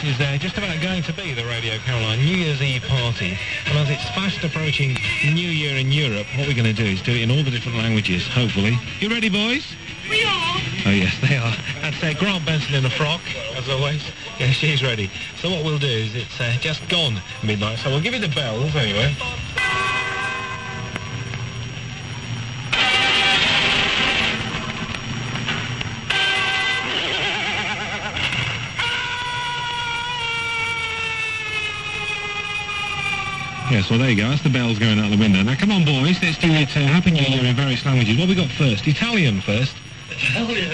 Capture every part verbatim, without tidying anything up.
is uh, just about going to be the Radio Caroline New Year's Eve party. And as it's fast approaching New Year in Europe, what we're going to do is do it in all the different languages, hopefully. You ready, boys? We are. Oh, yes, they are. That's uh, Grant Benson in a frock, as always. Yeah, she's ready. So what we'll do is it's uh, just gone midnight, so we'll give you the bells anyway. Yes, well, there you go. That's the bells going out the window. Now, come on, boys. Let's do it. Uh, Happy New Year in various languages. What have we got first? Italian first. Italian?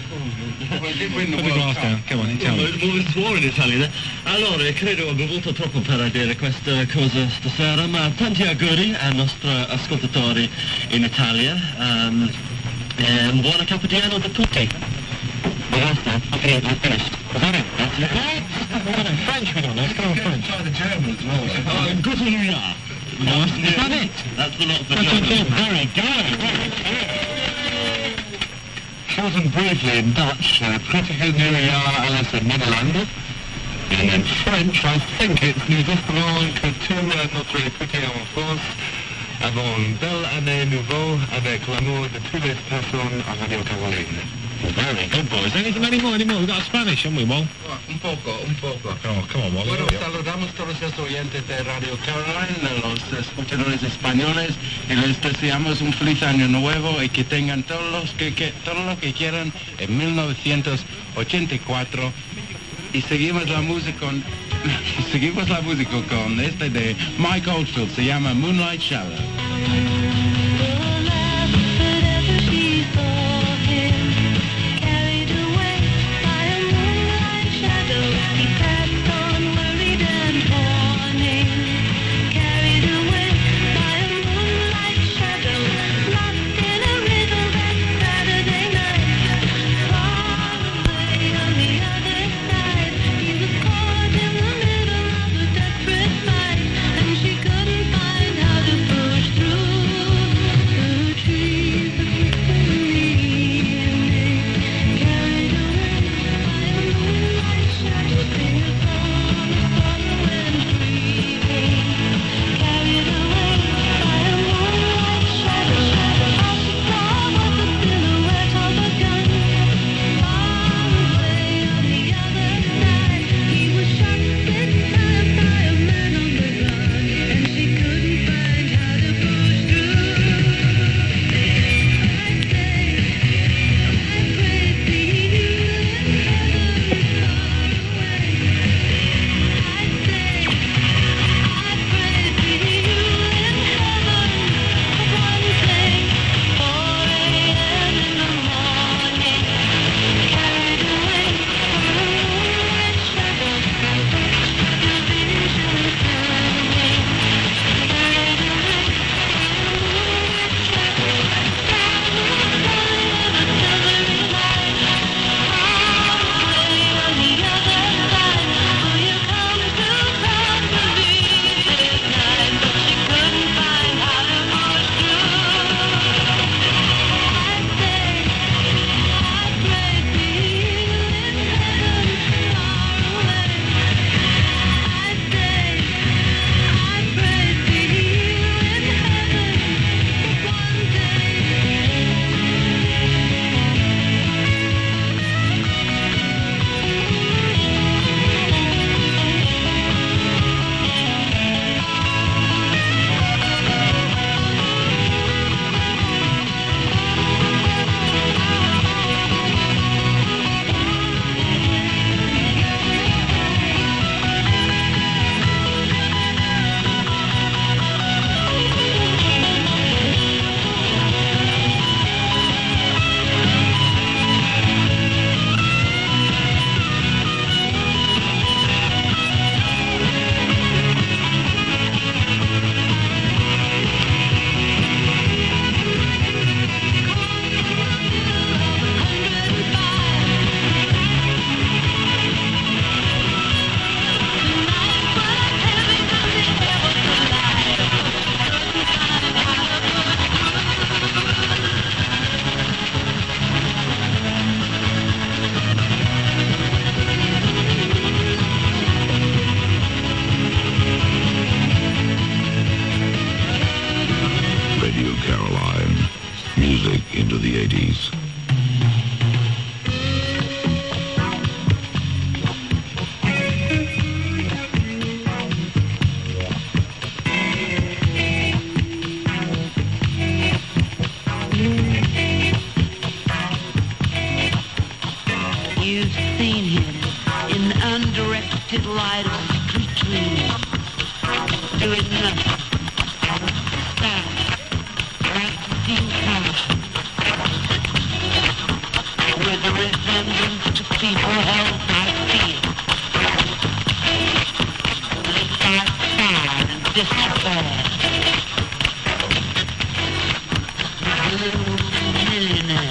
Put the glass down. Come on, Italian. Muove il suono in Italia. Allora, credo ho bevuto troppo per dire questa cosa stasera, ma tanti auguri ai nostri ascoltatori in Italia. Um, e un buon capo di anno a tutti. Basta. Okay, I'm finished. Is that it? That's it. Oh, French we don't know. Let's go on French. Try the German as well. Uh, good New Year. No, is that it? That's a lot for German. Very good. Very good. Short and briefly in Dutch, uh, pretty good New Year alles in Nederland. And in French, I think it's Nous espérons que tout notre écouté en France avant une belle année nouveau avec l'amour de toutes les personnes à Radio Caroline. Very good, boys. Anything, any more, any more? We've got Spanish, haven't we, Wal? Un poco, un poco. Oh, come on, Wal. Bueno, saludamos a todos los oyentes de Radio Caroline, los escuchadores españoles, y les deseamos un feliz año nuevo y que tengan todos los que, que, todo lo que quieran en mil novecientos ochenta y cuatro. Y seguimos la música con, seguimos la música con este de Mike Oldfield, se llama Moonlight Shadow. She couldn't find how to push through. Caroline. Music into the eighties. You've seen him in the undirected light of street dreams, doing nothing. Stand, like the steam car, with a resemblance to people held by fear, lit by fire and disrepair. Blue millionaire.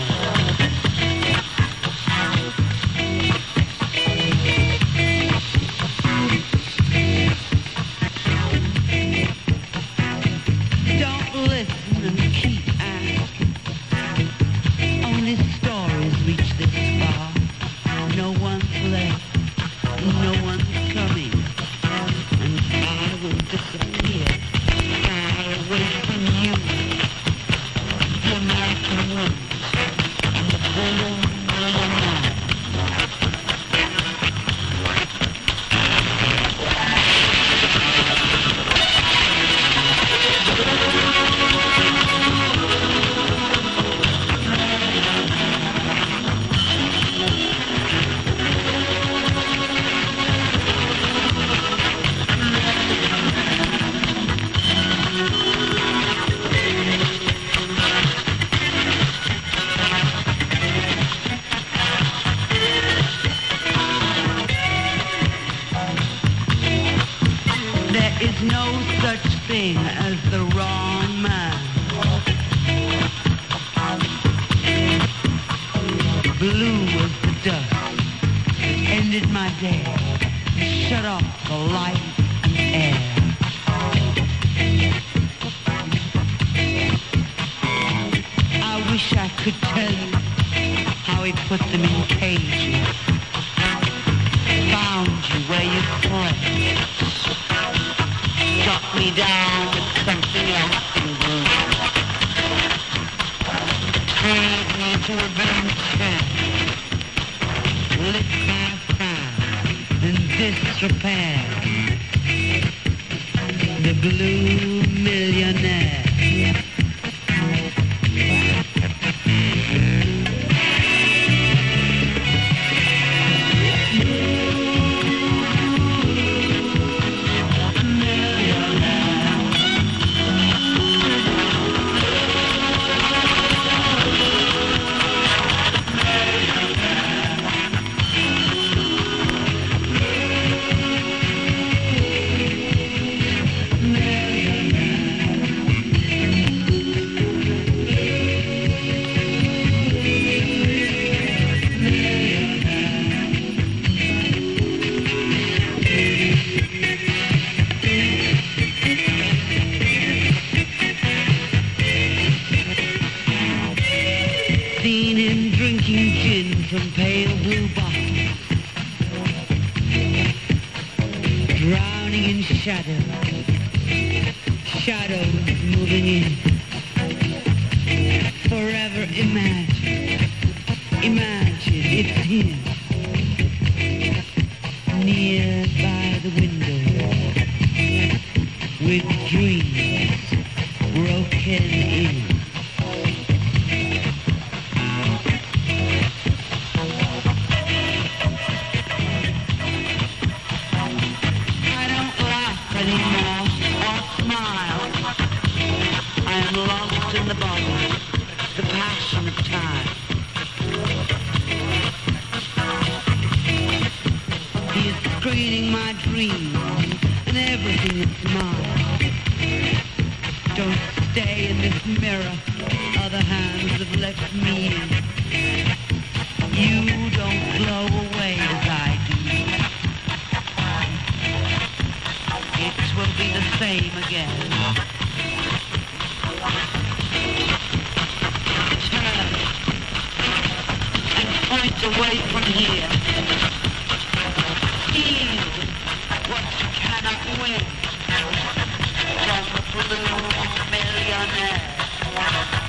Away from here. Steal what you cannot win from the blue millionaire.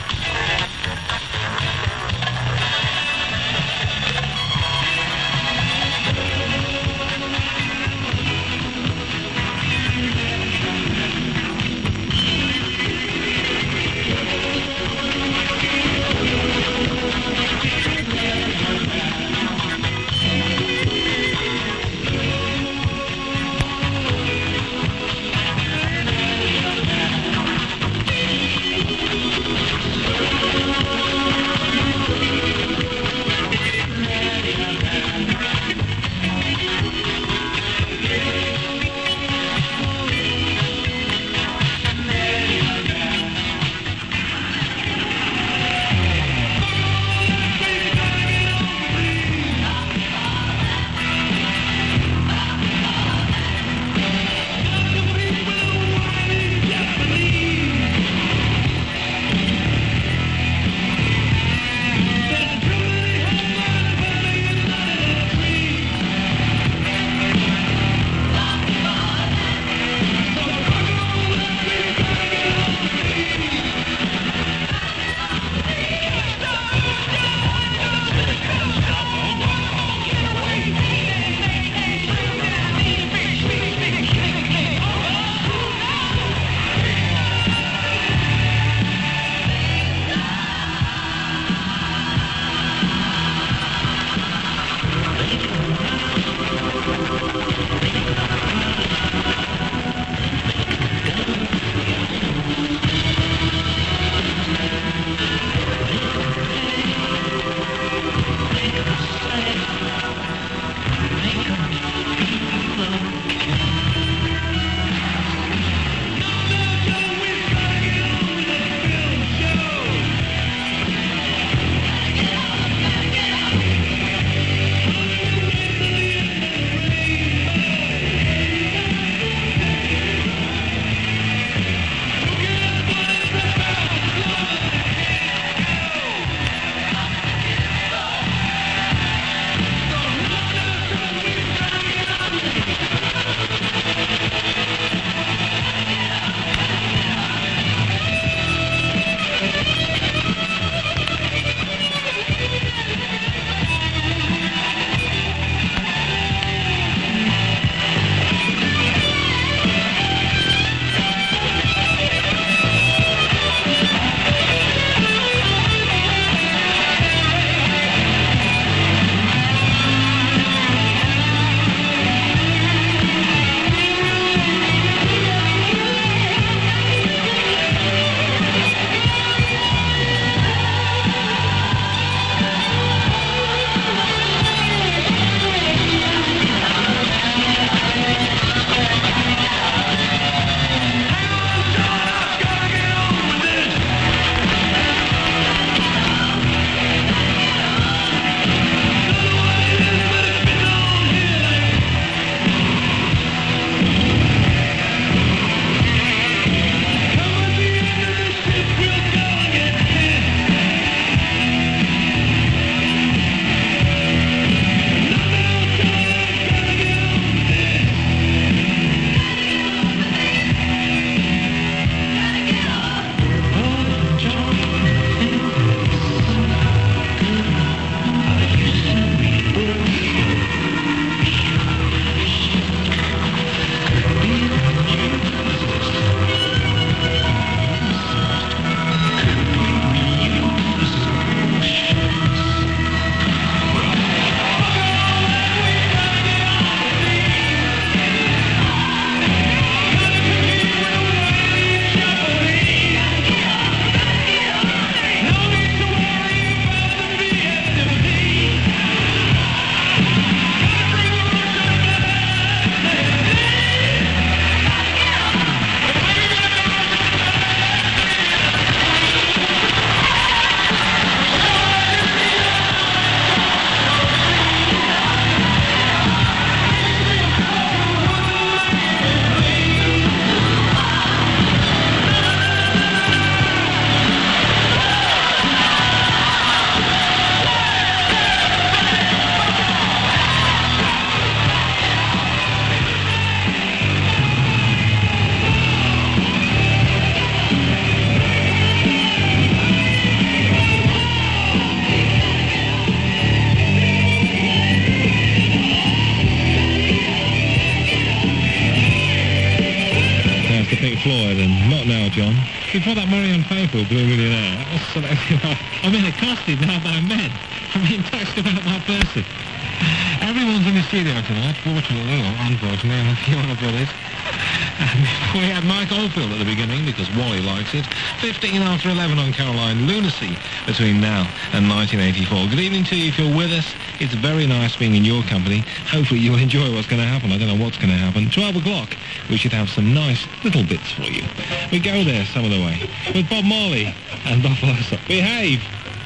Floyd and Not Now, John. Before that, Marianne Faithfull, Blue Millionaire. That was selected by... I'm in accosted now by men. I'm being touched about my person. Everyone's in the studio tonight, fortunately, or unfortunately, and if you want to put it. And we had Mike Oldfield at the beginning, because Wally likes it. fifteen after eleven on Caroline, Lunacy, between now and nineteen eighty-four. Good evening to you if you're with us. It's very nice being in your company. Hopefully you'll enjoy what's going to happen. I don't know what's going to happen. twelve o'clock, we should have some nice little bits for you. We go there some of the way with Bob Marley and Buffalo Stop. Behave!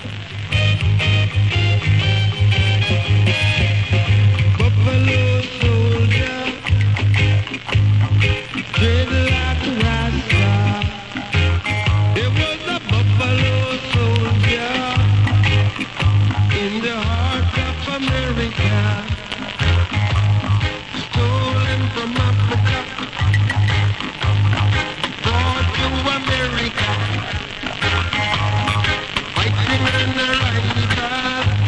Buffalo soldier, treated like a rasta. There was a buffalo soldier in the heart of America, stolen from Africa, brought to America, fighting in the right path.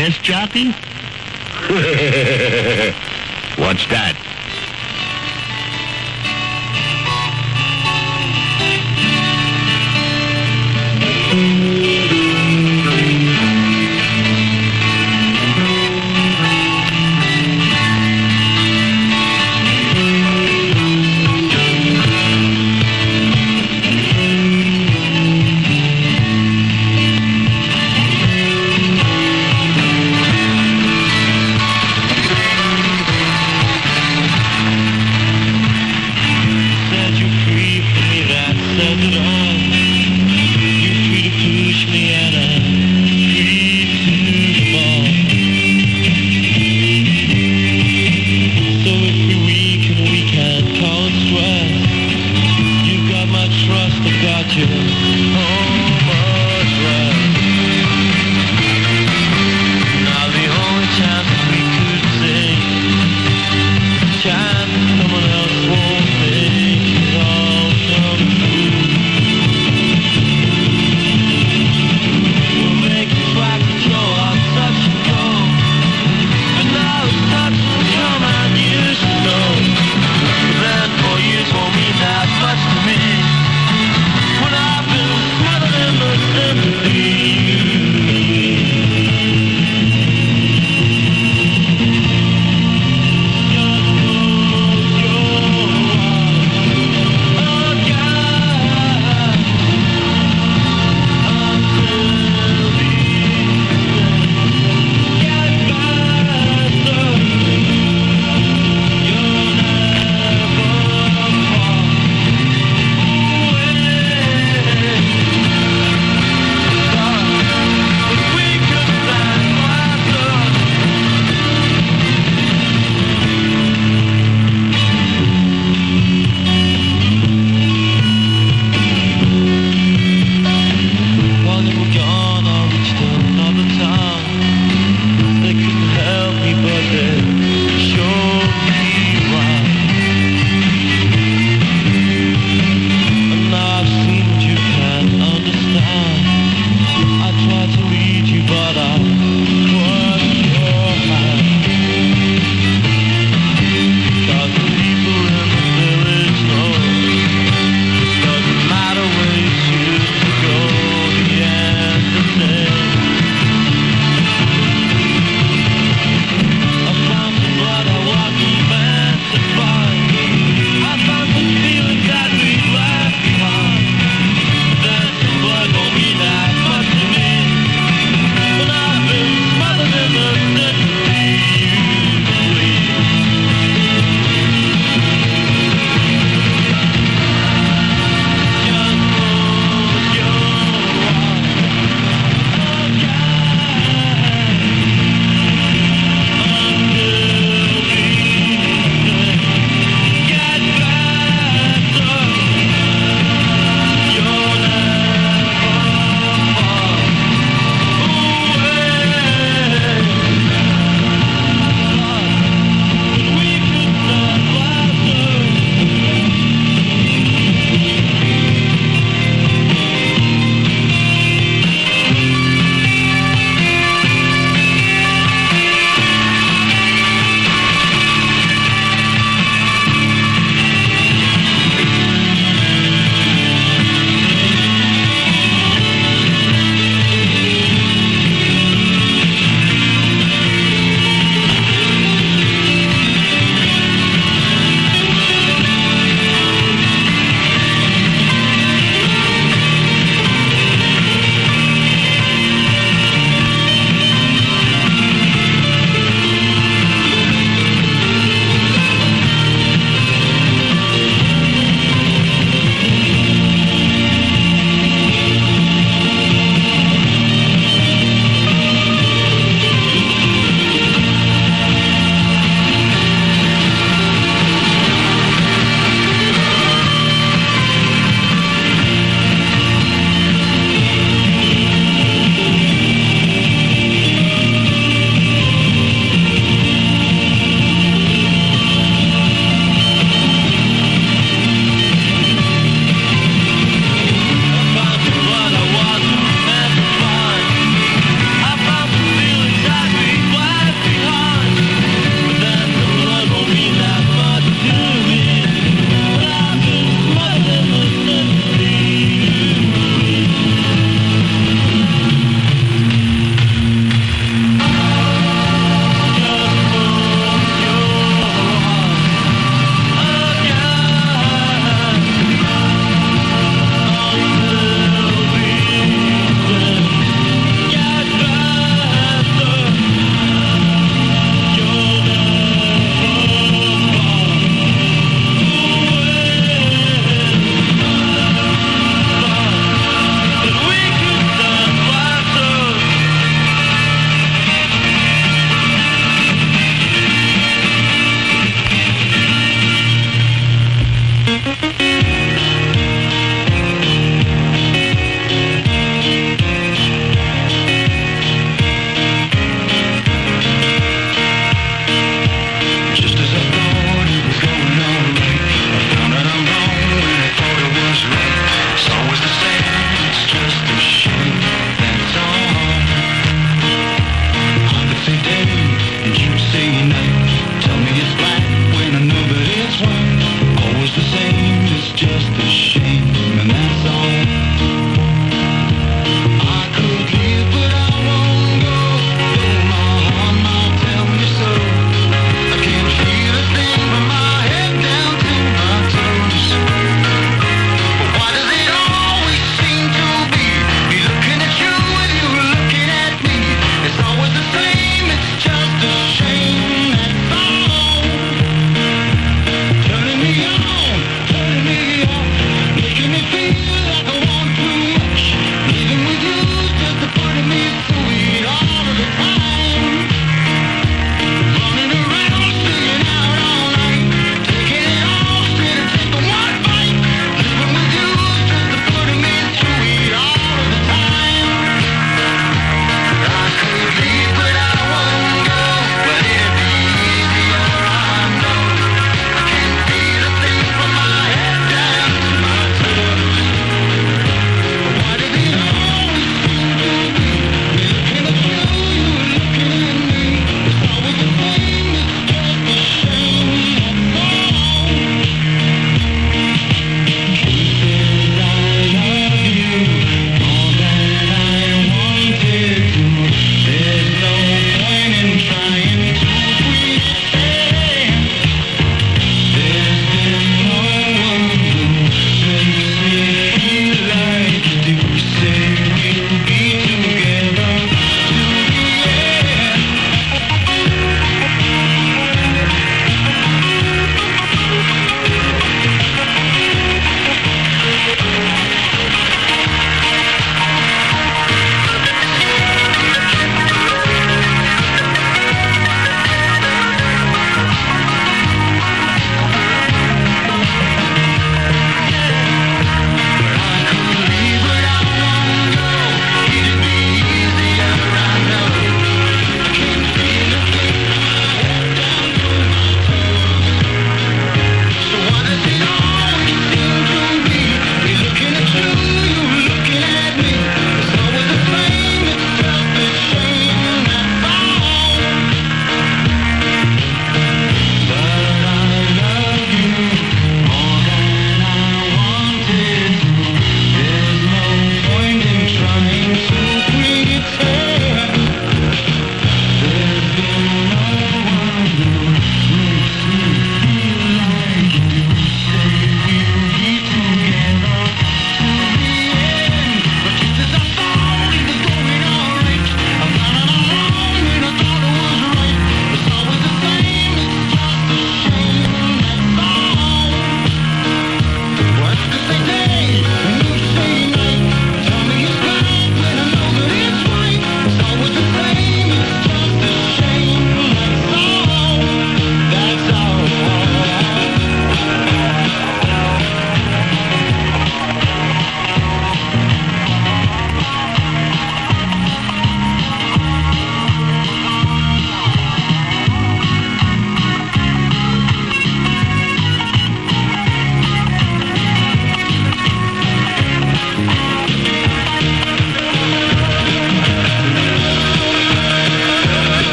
desk jockey? What's that?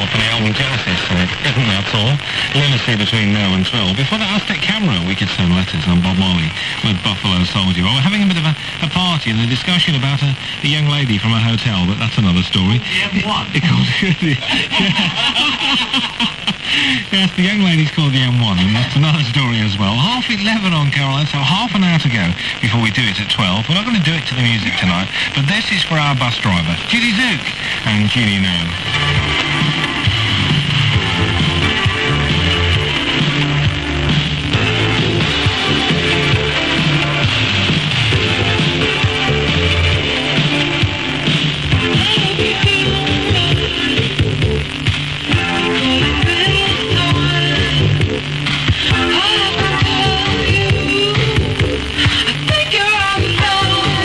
from the album Genesis, so it isn't that all. Lunacy between now and twelve. Before that, Aztec Camera, We Could Send Letters, on Bob Marley with Buffalo Soldier. Well, we're having a bit of a, a party and a discussion about a, a young lady from a hotel, but that's another story. The M one. It, it called, yes, the young lady's called the M one, and that's another story as well. Half eleven on Caroline, so half an hour to go before we do it at twelve. We're not going to do it to the music tonight, but this is for our bus driver, Judy Zook and Judy Nam.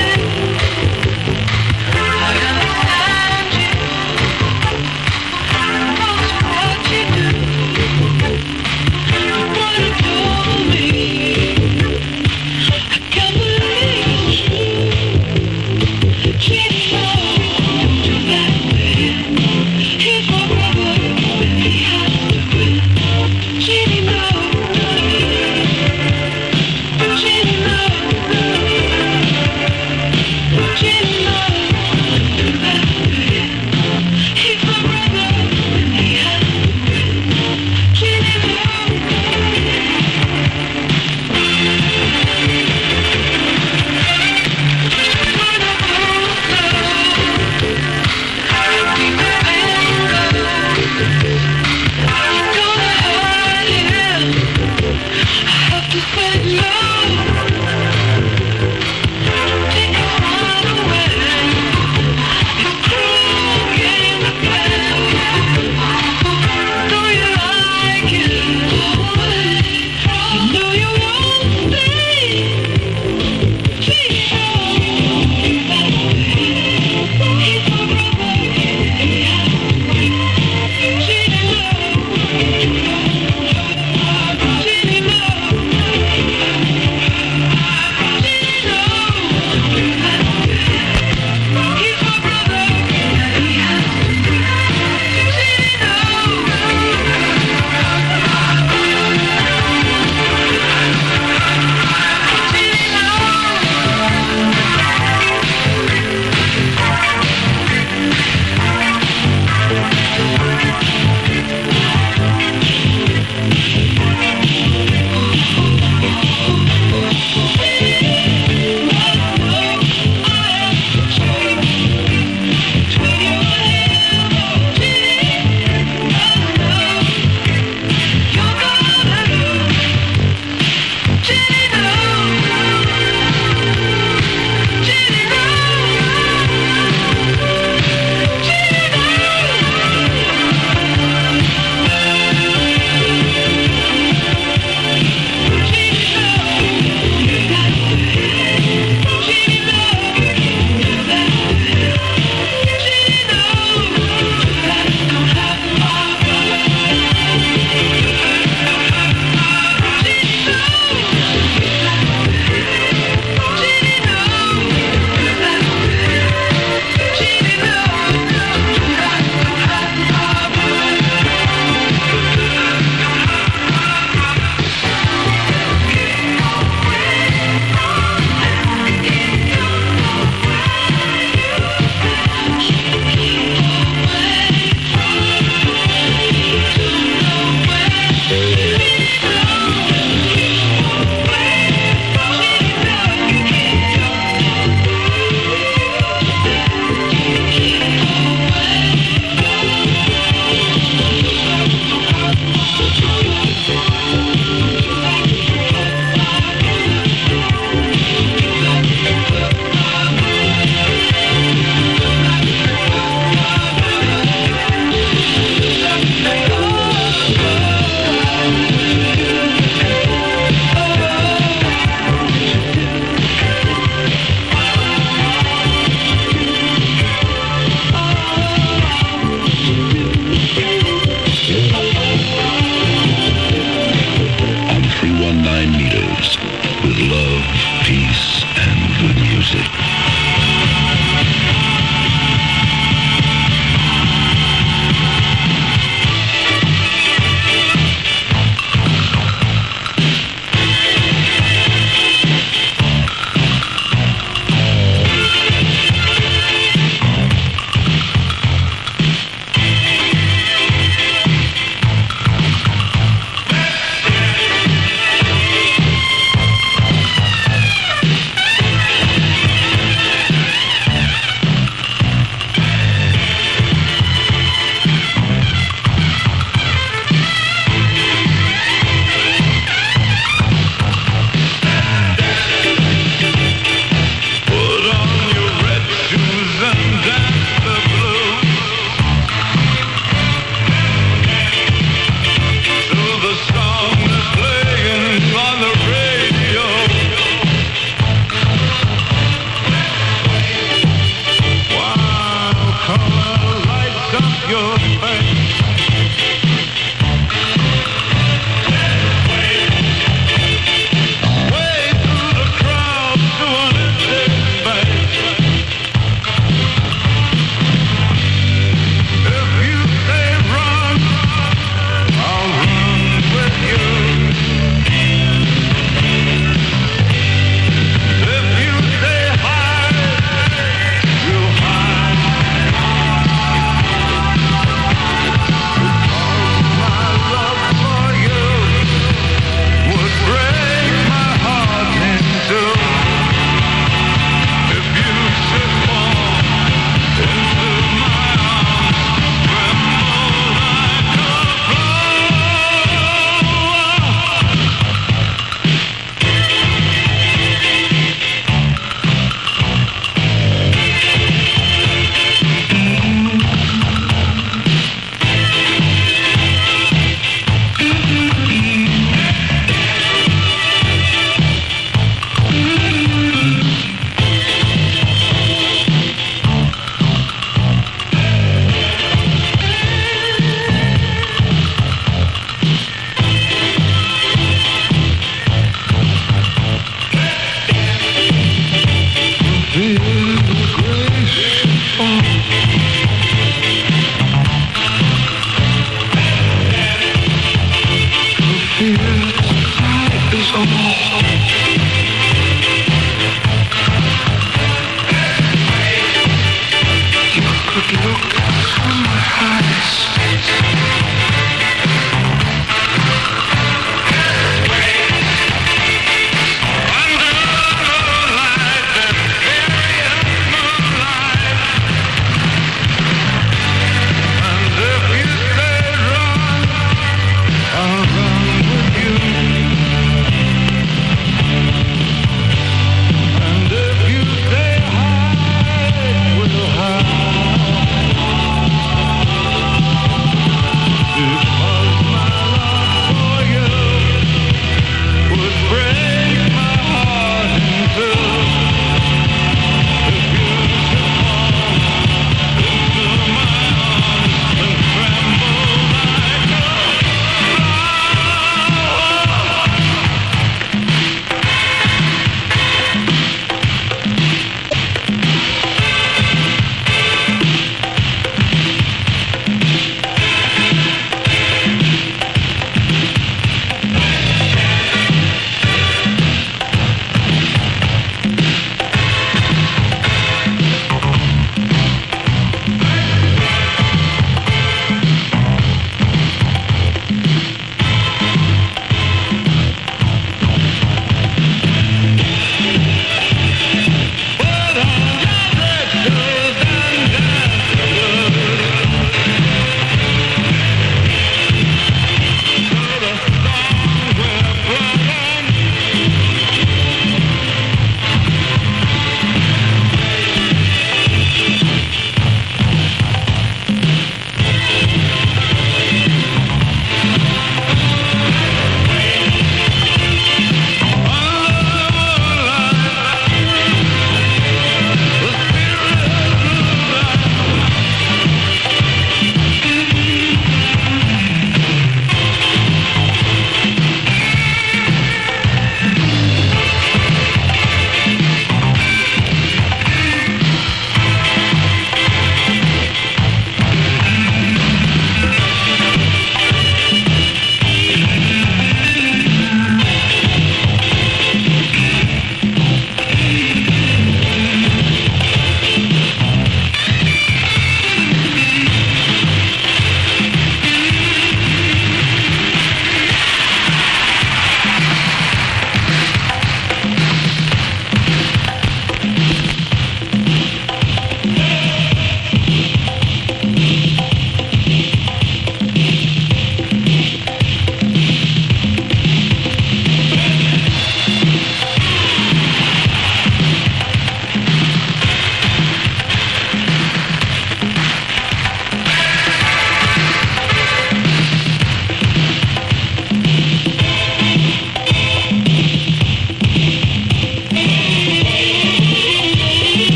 I understand you.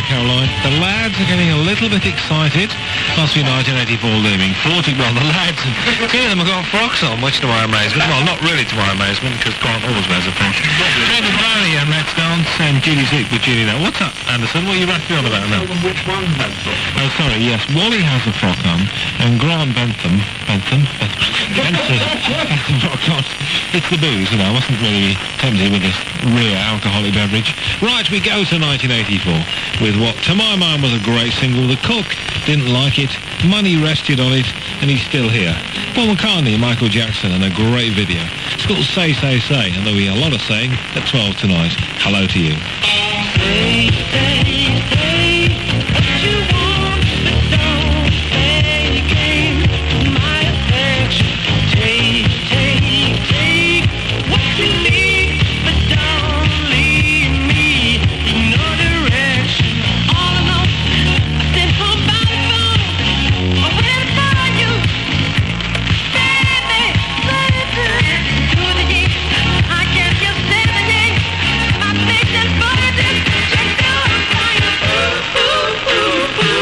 Caroline. The lads are getting a little bit excited. Must be nineteen eighty-four looming. forty, well, the lads, two of them have got frocks on, much to my amazement. Well, not really to my amazement, because Grant always wears a frock. David Barry and Let's Dance and Judy Zick with Judy now. What's up, Anderson? What are you rattling on about now? Which one has got? Oh, sorry, yes. Wally has a frock on, and Grant Bentham, Bentham, Bentham, Bentham frock on. It's the booze, you know. I wasn't really tempted with this rare alcoholic beverage. Right, we go to nineteen eighty-four with what, to my mind, was a great single. The Cook didn't like it, money rested on it, and he's still here. Paul McCartney and Michael Jackson, and a great video. It's called Say, Say, Say, and there'll be a lot of saying at twelve tonight. Hello to you. Say, say, say what you want, but don't play the game. My affection, take, take, take what you need, but don't leave me in no direction. All alone, I sit home by the phone, I'm waiting for you. Baby, baby, to the heat, I can't just stand the day. My face and body just check out. Ooh, ooh, ooh, ooh.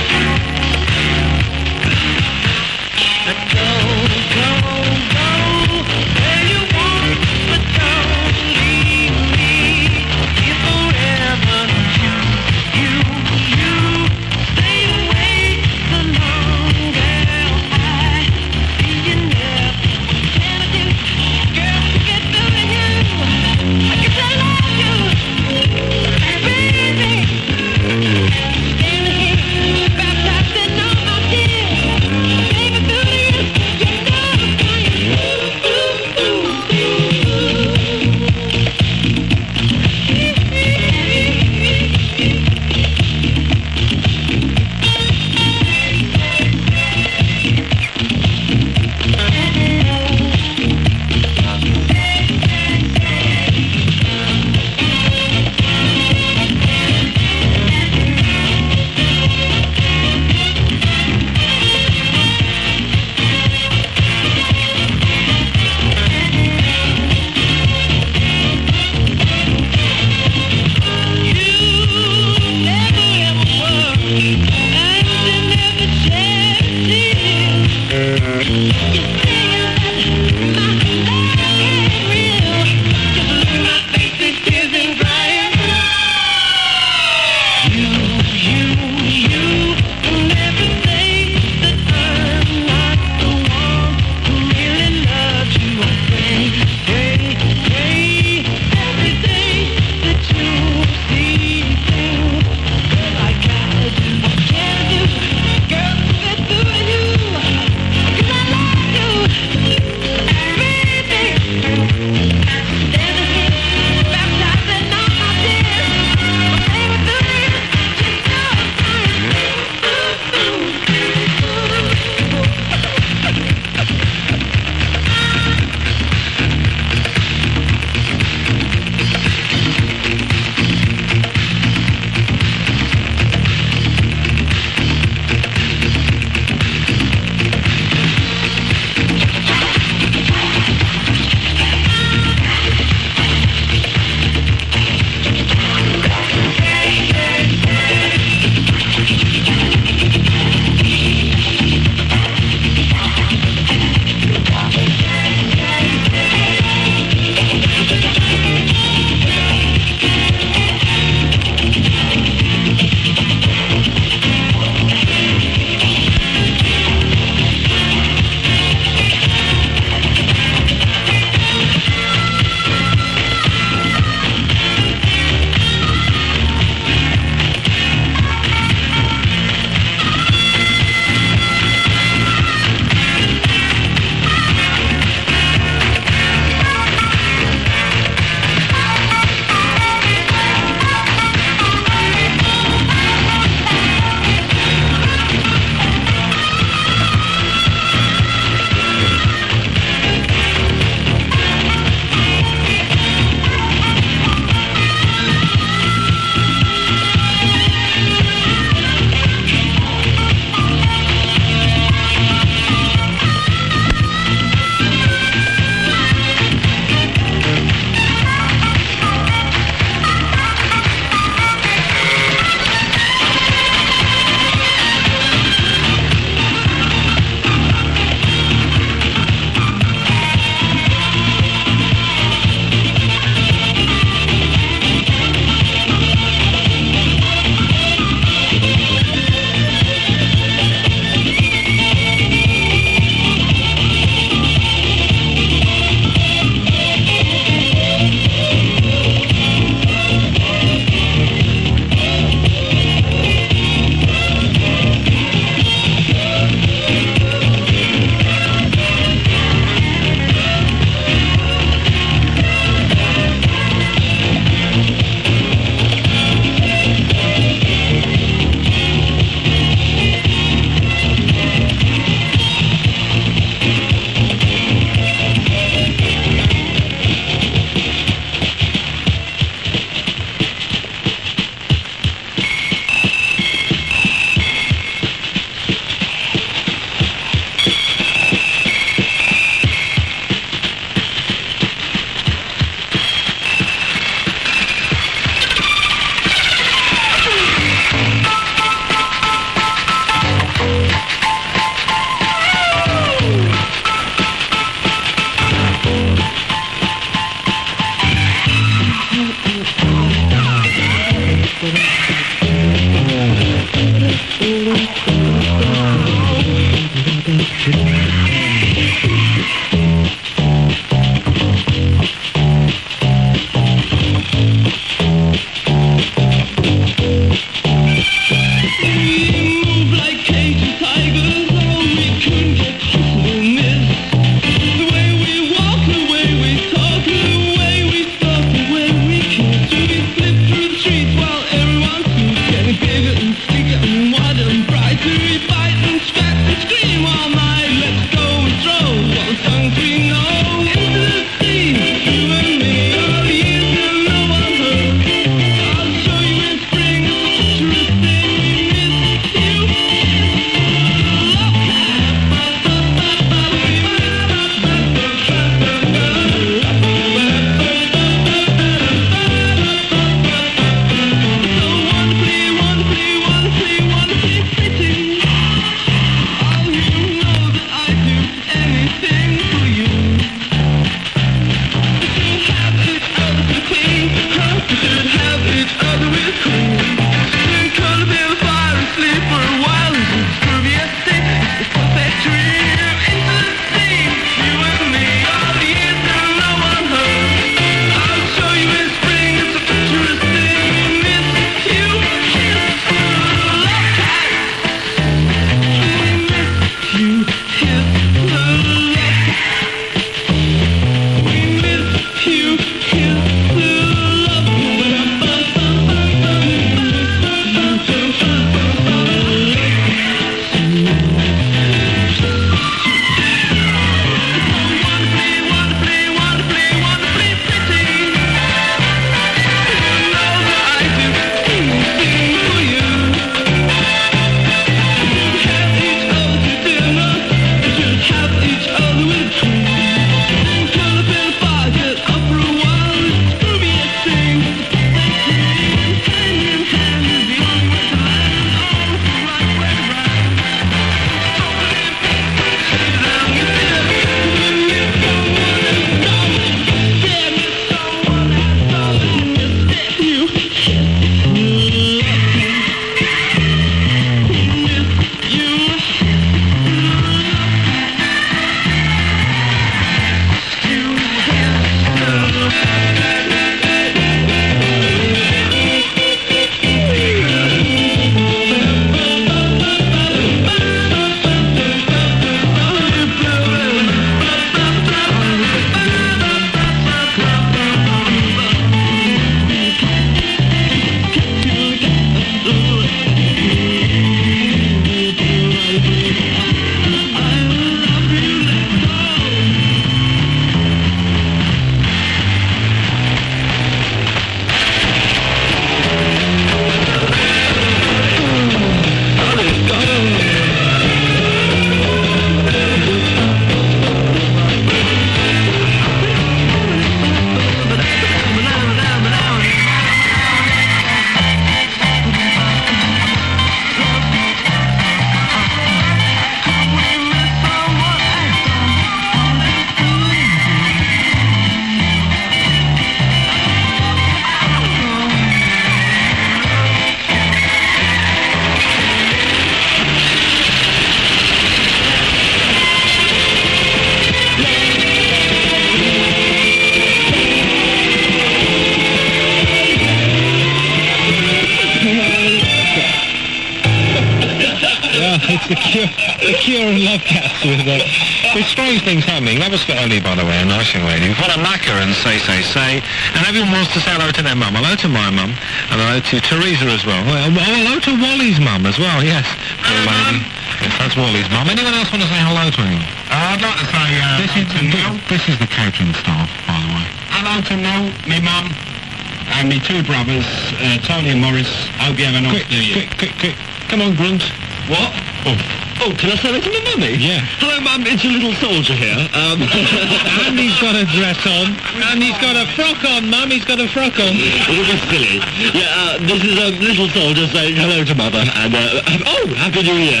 the Cure, the Cure and Love Cats with, uh, with strange things happening. That was for Ellie, by the way, a nice young lady. We've got a Macca and Say Say Say, and everyone wants to say hello to their mum. Hello to my mum, and hello to Teresa as well. Oh, hello to Wally's mum as well, yes. Hello, lady. Yes, that's Wally's mum. Anyone else want to say hello to him? Uh, I'd like to say uh, This is, to Neil. this is the catering staff, by the way. Hello to Neil, me mum, and me two brothers, uh, Tony and Morris. Hope you have a nice Quick, New Year. quick, quick, quick. Come on, Grunt. What? Oh. Oh, can I say that to my mummy? Yeah. Hello, Mum, it's a little soldier here. Um, And he's got a dress on. And he's got a frock on, Mum. He's got a frock on. a little silly. Yeah, uh, this is a little soldier saying hello to Mother, and, uh, oh, Happy New Year.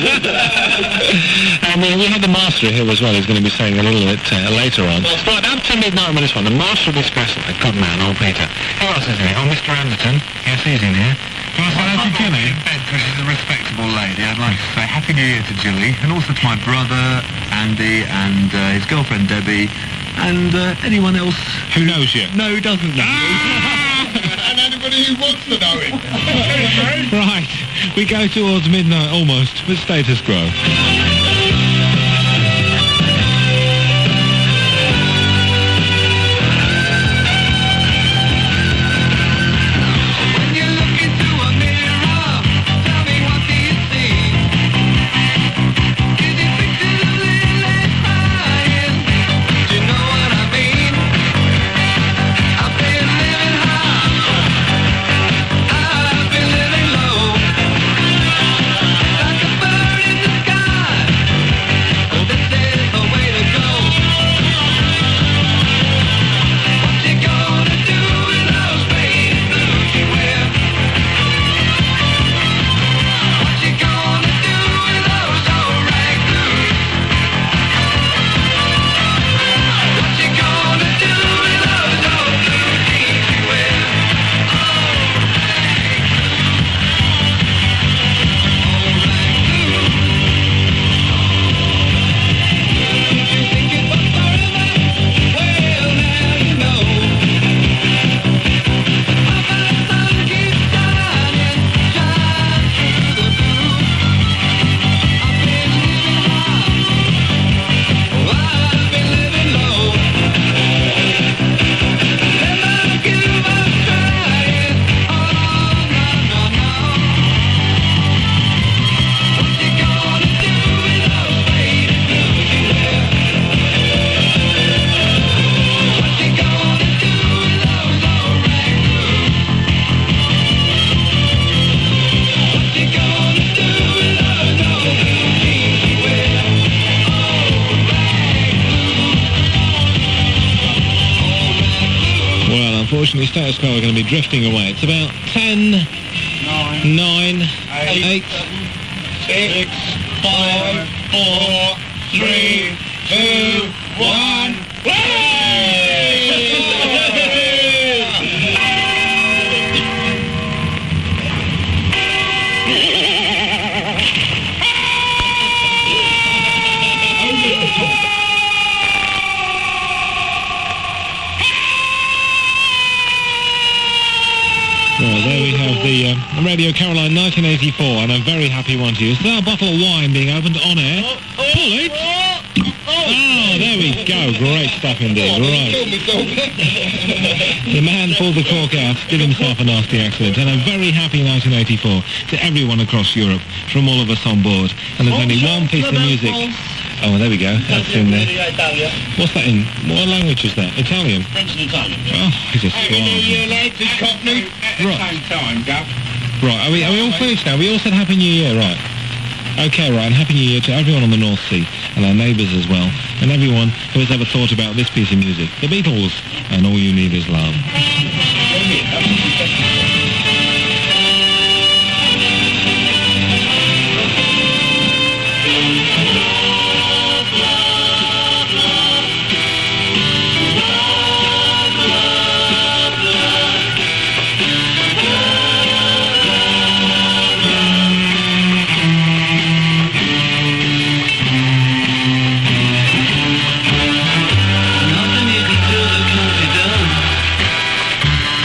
And uh, we have the Master here as well. He's going to be saying a little bit uh, later on. Well, right, up to midnight on this one. The Master will be special. Good man, old Peter. Who else is in it? Oh, Mister Anderton. Yes, season here. Can I say that to Julie? In bed because she's a respectable lady. I'd like to say Happy New Year to Julie, and also to my brother, Andy, and uh, his girlfriend, Debbie, and uh, anyone else Who knows you? no, who doesn't know. And anybody who wants to know it. Right, we go towards midnight almost with Status Quo. When you look into a mirror, tell me what do you see? Is it pictures of Lily crying? Do you know what I mean? I've been living high, I've been living low, like a bird in the sky. Oh, this is the way to go. What you gonna do with those faded blues you wear? What you gonna do with those old rag blues? What you gonna do with those old blue jeans you wear? Old rag blue, old rag blue. Did you think it was forever? Well, now you know. How my sun keeps shining, shine through the blue. I've been living high, oh, I've been living low. Never give up trying, oh no, no, no. What you gonna do with those faded blues you wear? What you gonna do with those old rag blues? What you gonna do with those old blue jeans you wear? Old rag blue, old rag blue. Well, unfortunately, Status Quo are going to be drifting away. It's about ten, nine, eight, Six, five, four, three, two, one. Well, there we have the uh, Radio Caroline nineteen eighty-four, and a very happy one to you. It's our bottle of wine being opened on air. Pull it! Oh, there we go. Great stuff indeed. Right. The man pulled the cork out, did himself a nasty accident, and a very happy nineteen eighty-four to everyone across Europe from all of us on board. And there's only one piece of music. Oh, there we go. That's in there. What's that in? What language is that? Italian? French and Italian. Oh, he's a Happy New swan. Year, lads. It's Cockney. At Right. the same time, Gav. Right, are we, are we all finished now? We all said Happy New Year, right? Okay, right, and Happy New Year to everyone on the North Sea, and our neighbours as well, and everyone who has ever thought about this piece of music, the Beatles, and All You Need Is Love. Nothing you can do to calm me down.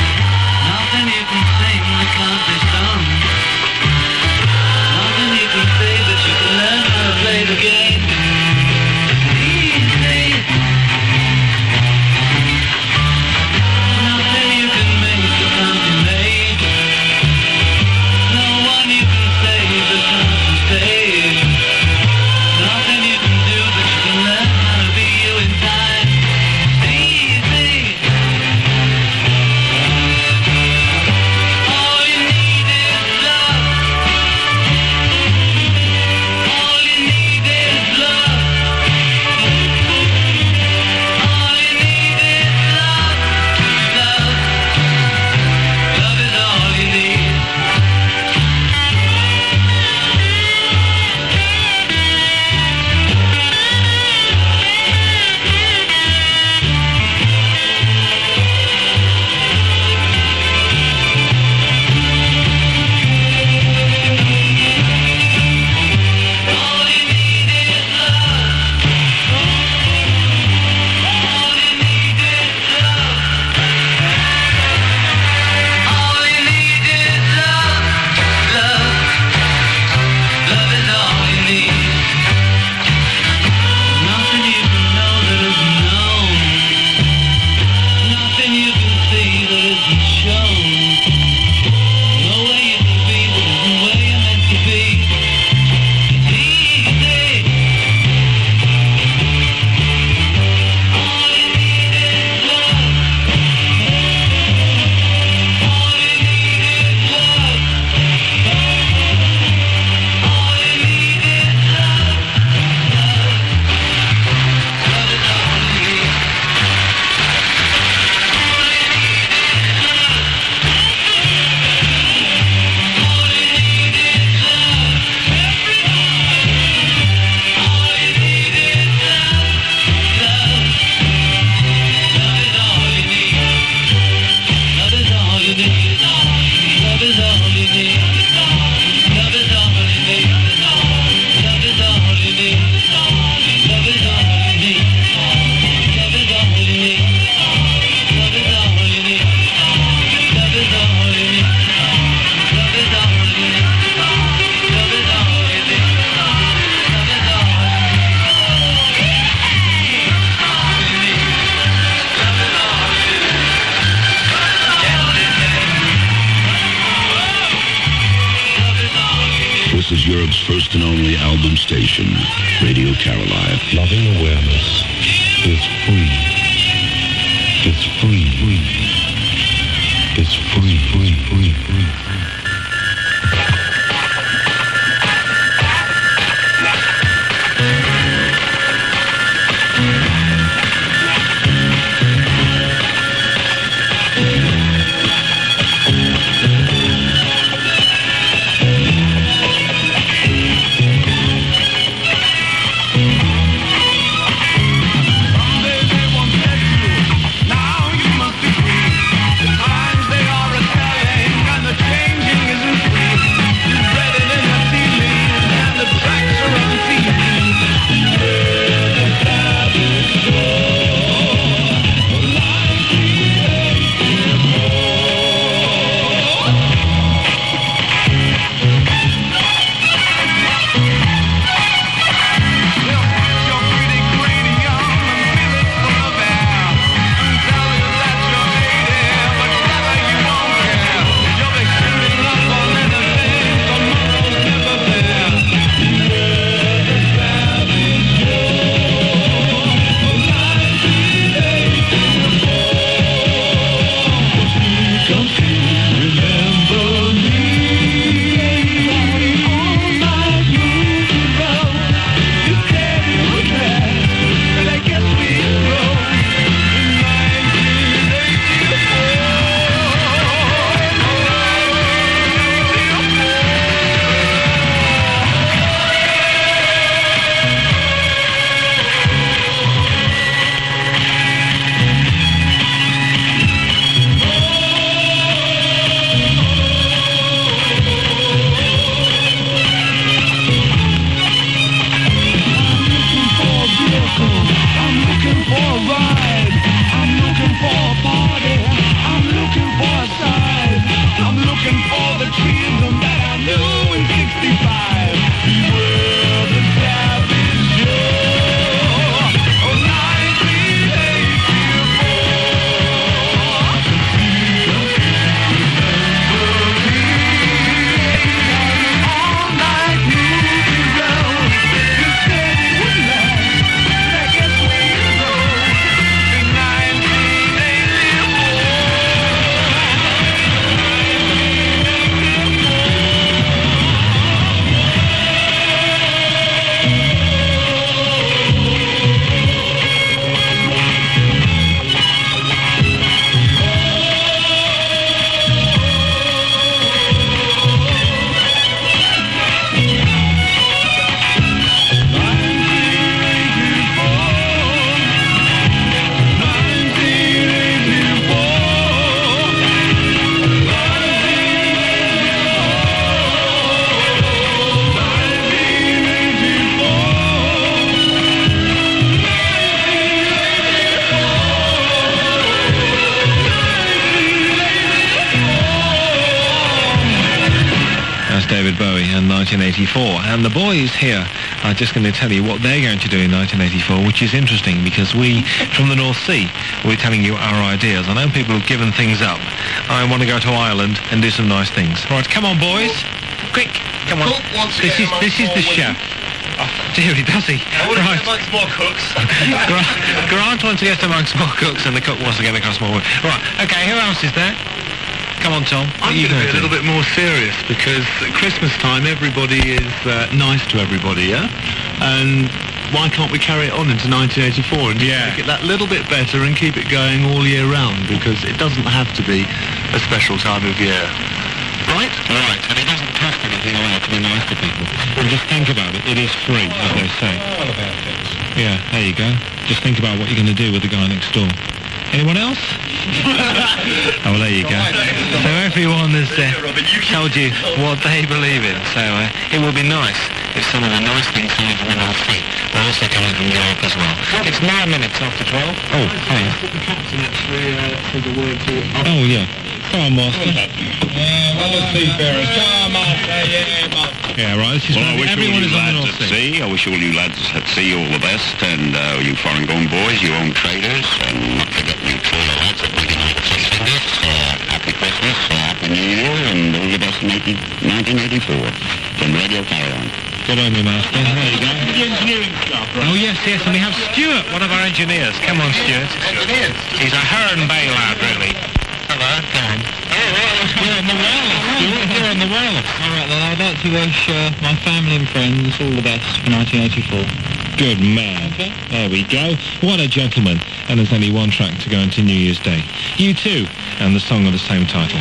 is Europe's first and only album station, Radio Caroline. Loving awareness is free. It's free. It's free, free, free, free. David Bowie and nineteen eighty-four, and the boys here are just going to tell you what they're going to do in nineteen eighty-four, which is interesting because we, from the North Sea, we're telling you our ideas. I know people have given things up. I want to go to Ireland and do some nice things. Right, come on, boys. Quick, come on. This is this is the chef. Oh, dearie, does he? Right. Amongst more cooks. Grant, Grant wants to get amongst more cooks and the cook wants to get across more. Right, okay, who else is there? Come on, Tom. I'm going to be a little bit more serious because at Christmas time everybody is uh, nice to everybody, yeah? And why can't we carry it on into nineteen eighty-four and just Yeah. make it that little bit better and keep it going all year round, because it doesn't have to be a special time of year. Right? Right, and it doesn't cost anything either to be nice to people. Well, just think about it. It is free, as they say. All about things. Yeah, there you go. Just think about what you're going to do with the guy next door. Anyone else? Oh, well, there you go. So everyone has uh, told you what they believe in. So uh, it will be nice if some of the nice things coming from the North Sea are also coming from Europe as well. It's nine minutes after twelve. Oh, hey. The captain actually uh, said the word to... Oh, yeah. Come on, Master. Yeah, well, the seafarers. Come on, Master. Yeah, Master. Yeah, right. This is Well, I gonna be- wish all everyone you is on the lads North at Sea. sea, I wish all you lads at sea all the best, and uh, you foreign-going boys, you own traders, and not forgetting you trawler lads at Wigan Six Fingers. Uh, happy Christmas, uh, happy New Year, and all the best August nineteen eighty-four from Radio Caroline. Good on you, Master. There you go. The engineering stuff, right? Oh, yes, yes, and we have Stuart, one of our engineers. Come on, Stuart. Engineers. He's a Hearn Bay lad, really. Hello, Dan. You're on the wireless, Stuart. You're on the wireless. All right, then, I'd like to wish uh, my family and friends all the best for nineteen eighty-four. Good man. Okay. There we go. What a gentleman. And there's only one track to go into New Year's Day. You Too, and the song of the same title.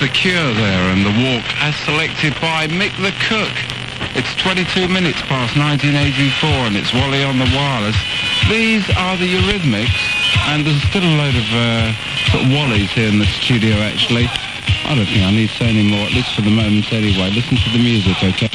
The Cure there, and The Walk as selected by Mick the Cook. It's twenty-two minutes past nineteen eighty-four, and it's Wally on the Wireless. These are the Eurythmics, and there's still a load of uh, sort of Wallies here in the studio, actually. I don't think I need to say any more, at least for the moment anyway. Listen to the music, okay?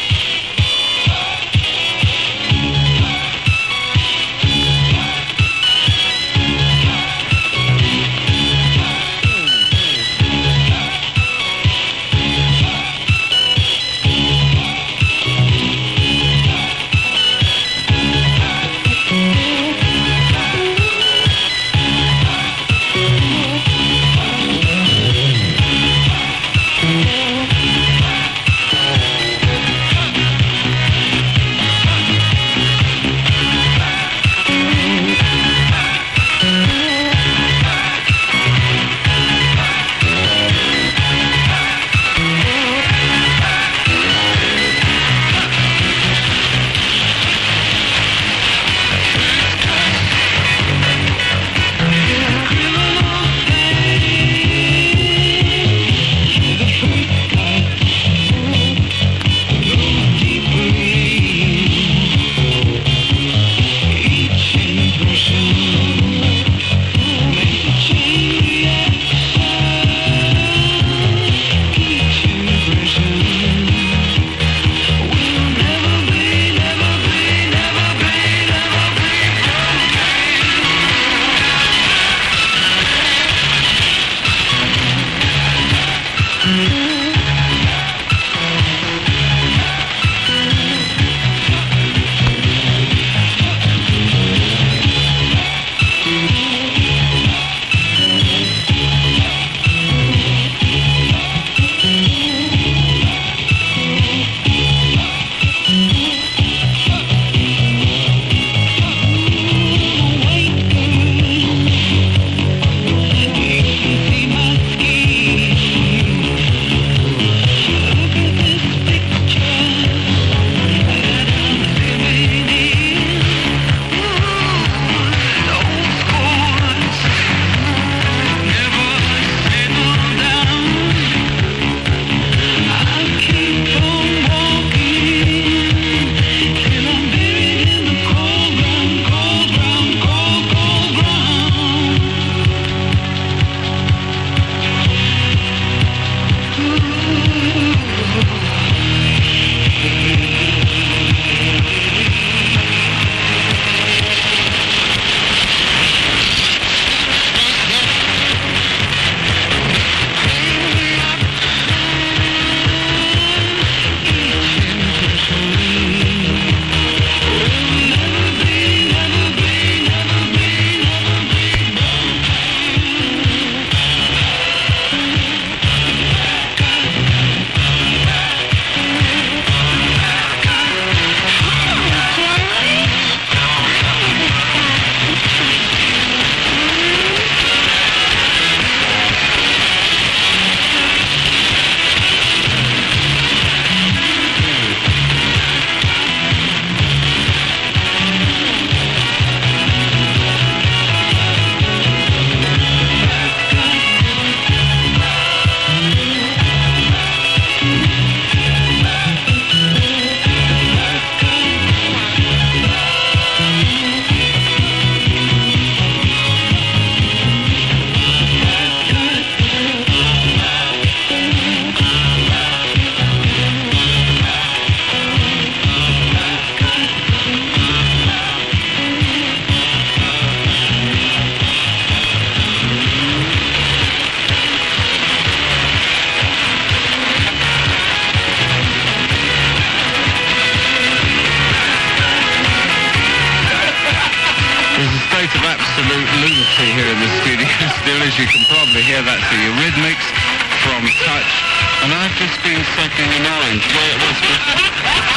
Here in the studio still, as you can probably hear, that's the Eurythmics from Touch, and I've just been second in orange where it was before,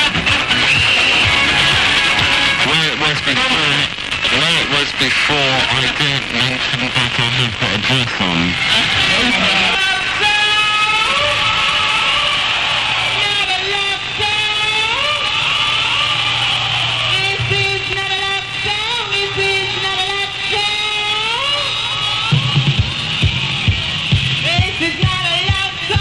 where it was before, where it was before I didn't mention that I have got a dress on. This is not a love song.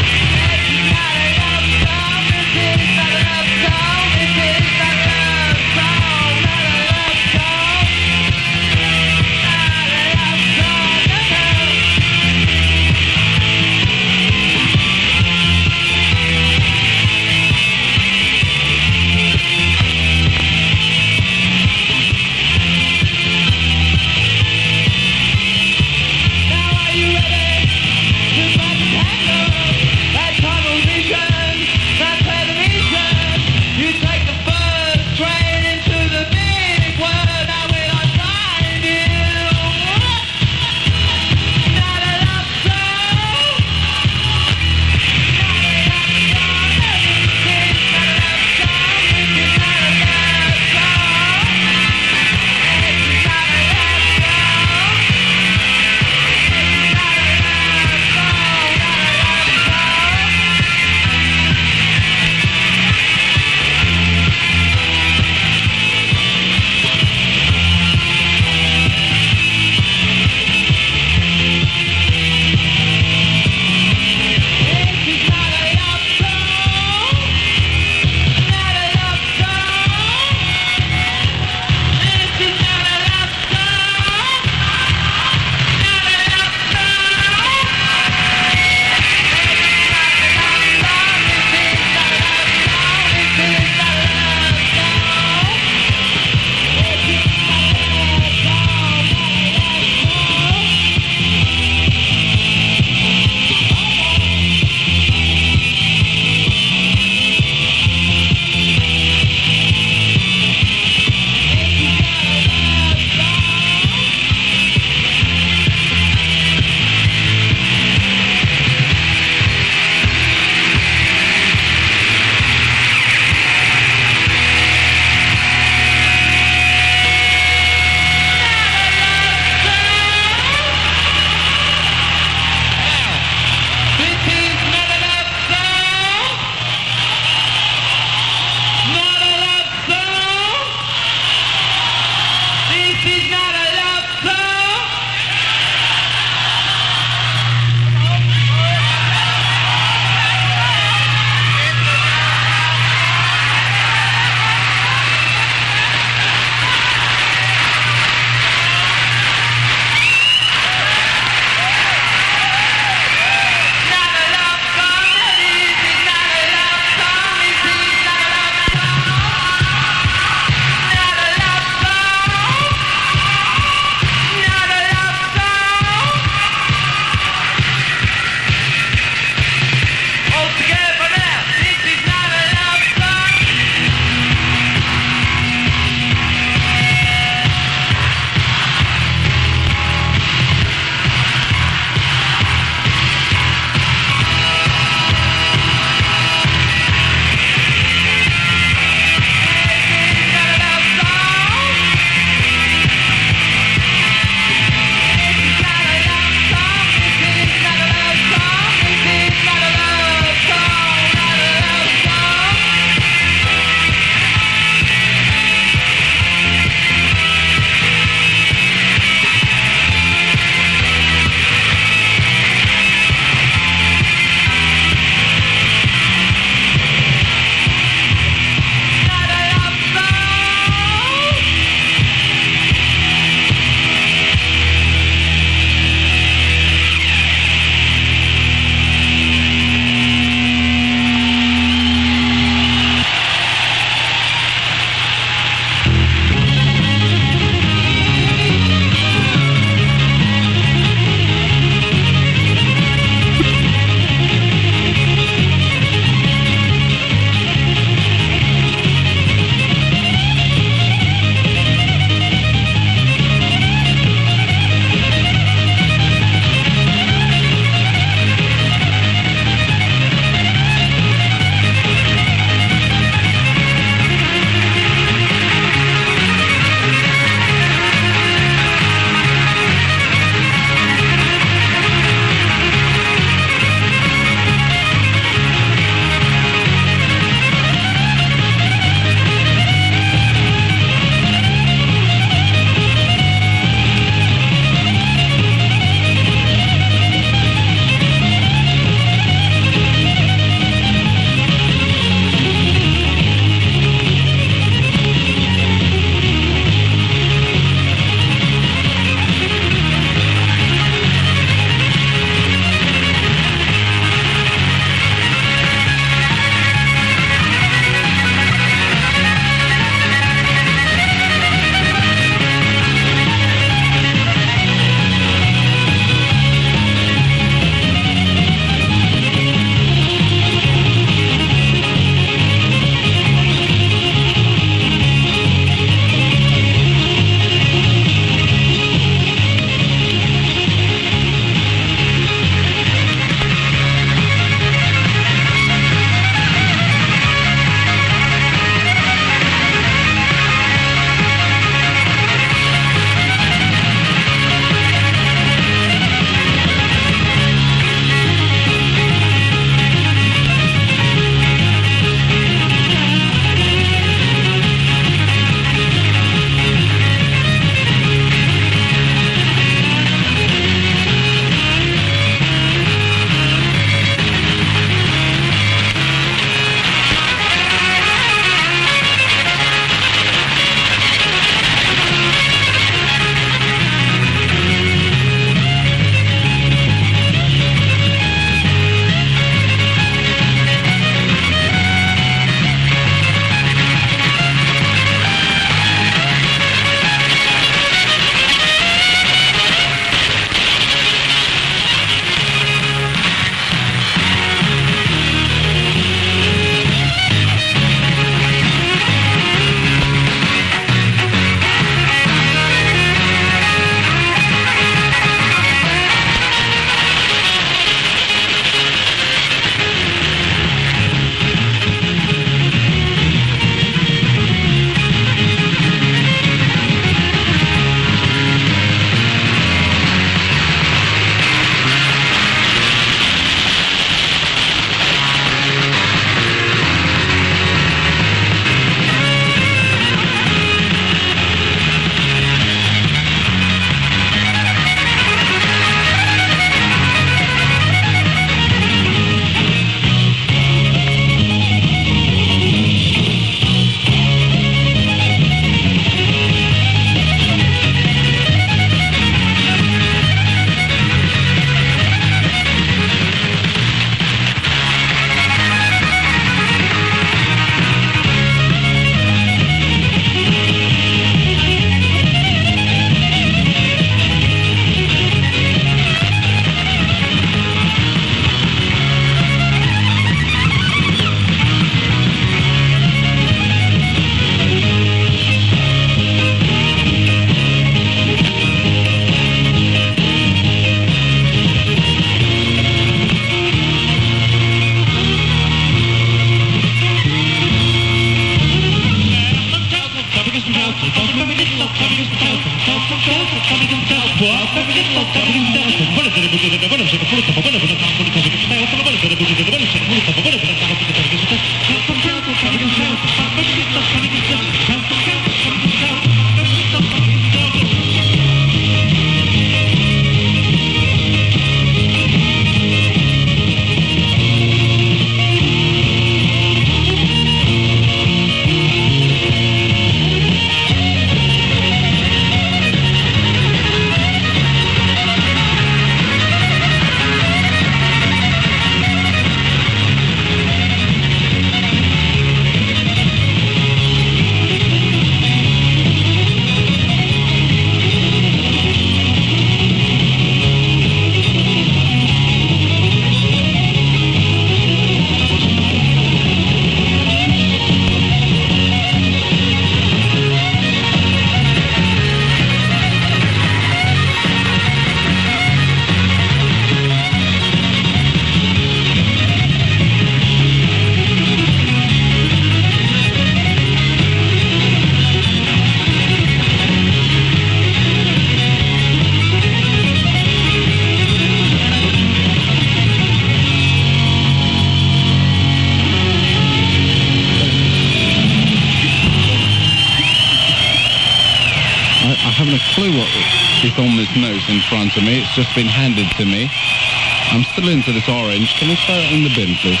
It's on this note in front of me. It's just been handed to me. I'm still into this orange. Can we throw it in the bin, please?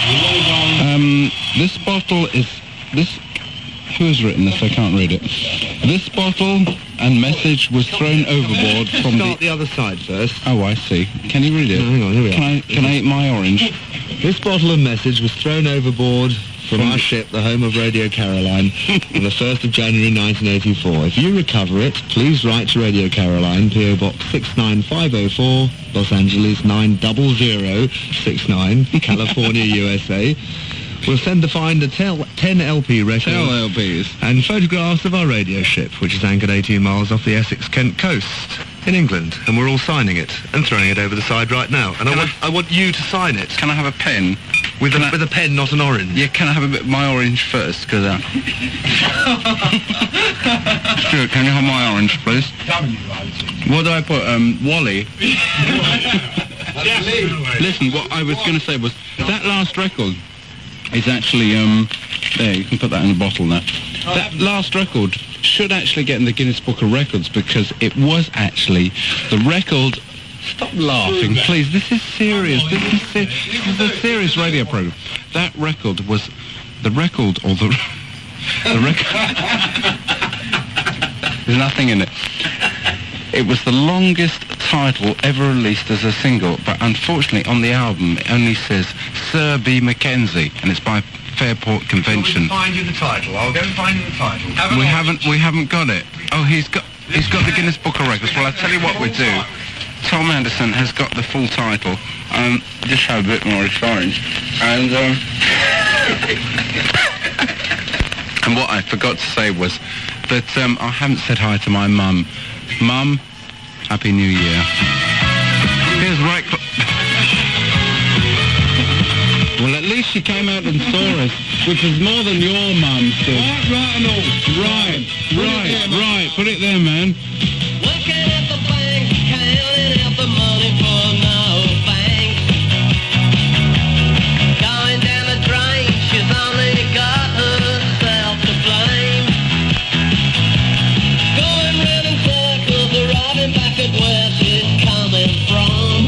Yeah? Um, this bottle is... This... Who has written this? I can't read it. This bottle and message was thrown overboard from the... Start the other side first. Oh, I see. Can you read it? No, hang on, here we are. Can I, can I eat my orange? This bottle and message was thrown overboard from our ship, the home of Radio Caroline, on the first of January nineteen eighty-four. If you recover it, please write to Radio Caroline, P O Box six nine five oh four, Los Angeles nine zero zero six nine, California, U S A. We'll send the find a tel- ten L P record ten L Ps and photographs of our radio ship, which is anchored eighteen miles off the Essex-Kent coast in England, and we're all signing it and throwing it over the side right now. And I want, I, I want you to sign it. Can I have a pen? With a, with a pen, not an orange. Yeah, can I have a bit my orange first? Because uh... Stuart, can you have my orange, please? What do I put? Um, Wally. Listen, what I was going to say was that last record is actually um. There, you can put that in a bottle now. That last record should actually get in the Guinness Book of Records because it was actually the record. Stop laughing, please. This is serious. This is, se- this is a serious radio program. That record was the record, or the the record. There's nothing in it. It was the longest title ever released as a single, but unfortunately on the album it only says Sir B. Mackenzie, and it's by Fairport Convention. I'll find you the title. I'll go and find you the title. Have we haven't. We haven't got it. Oh, he's got. He's got the Guinness Book of Records. Well, I'll tell you what we do. Tom Anderson has got the full title. Um, just have a bit more orange. And um, and what I forgot to say was that um, I haven't said hi to my mum. Mum, Happy New Year. Here's right. Cl- well, at least she came out and saw us, which is more than your mum did. Right, right, and all. Right, right, right. Put it there, man. Working at the bank, counting out the money for no bank. Going down the drain, she's only got herself to blame. Going round in circles, arriving back at where she's coming from.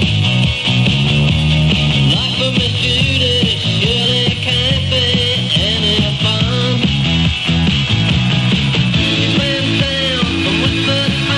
Like for Miss Judy, it surely can't be any fun. She bends down from whispered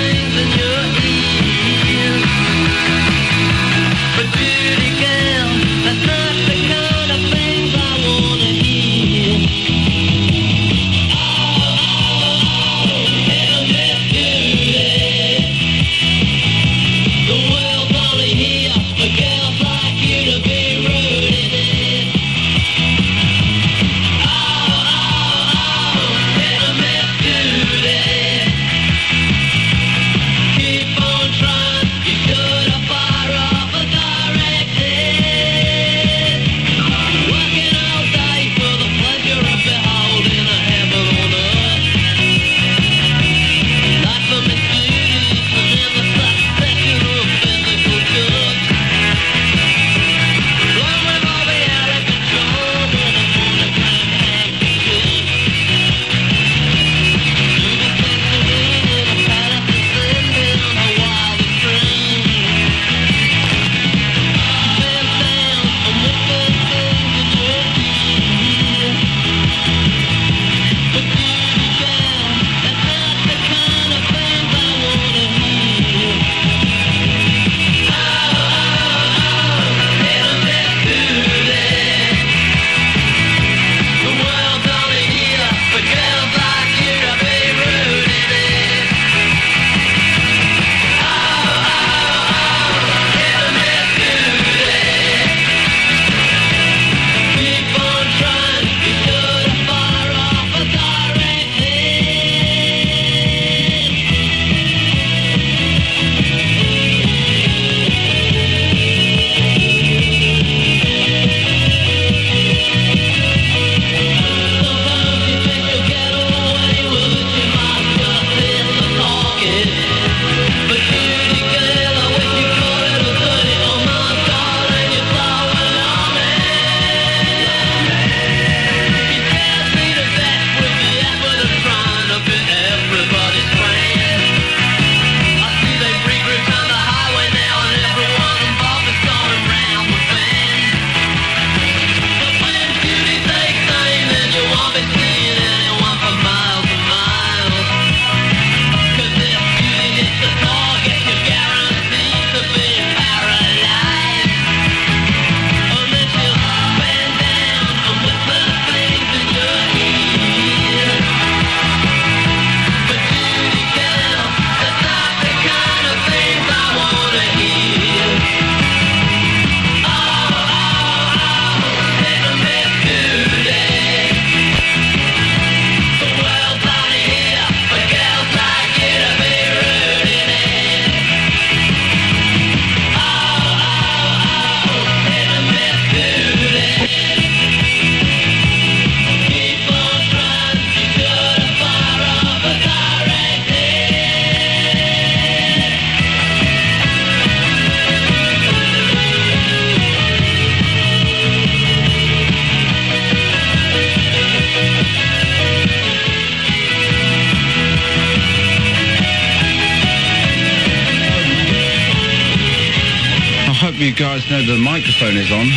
you guys know the microphone is on.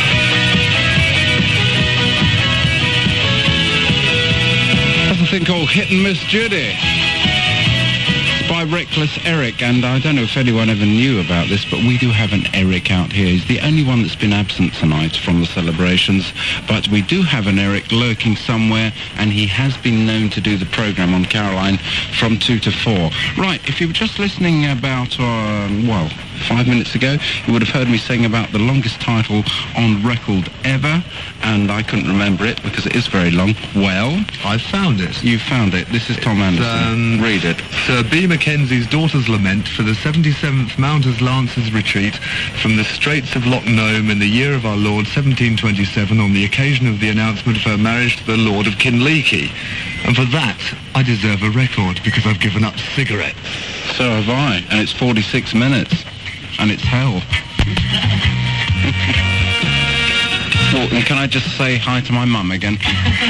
That's a thing called Hit and Miss Judy. It's by Reckless Eric, and I don't know if anyone ever knew about this, but we do have an Eric out here. He's the only one that's been absent tonight from the celebrations, but we do have an Eric lurking somewhere, and he has been known to do the programme on Caroline from two to four. Right, if you were just listening about, um, well, five minutes ago, you would have heard me saying about the longest title on record ever, and I couldn't remember it because it is very long. Well, I found it. You found it. This is Tom It's, Anderson. um, Read it. Sir B. Mackenzie's Daughter's Lament for the seventy-seventh Mounters Lancers Retreat from the Straits of Loch Nome in the year of our Lord seventeen twenty-seven on the occasion of the announcement of her marriage to the Lord of Kinleaky. And for that, I deserve a record because I've given up cigarettes. So have I, and it's forty-six minutes, and it's hell. Oh, and can I just say hi to my mum again?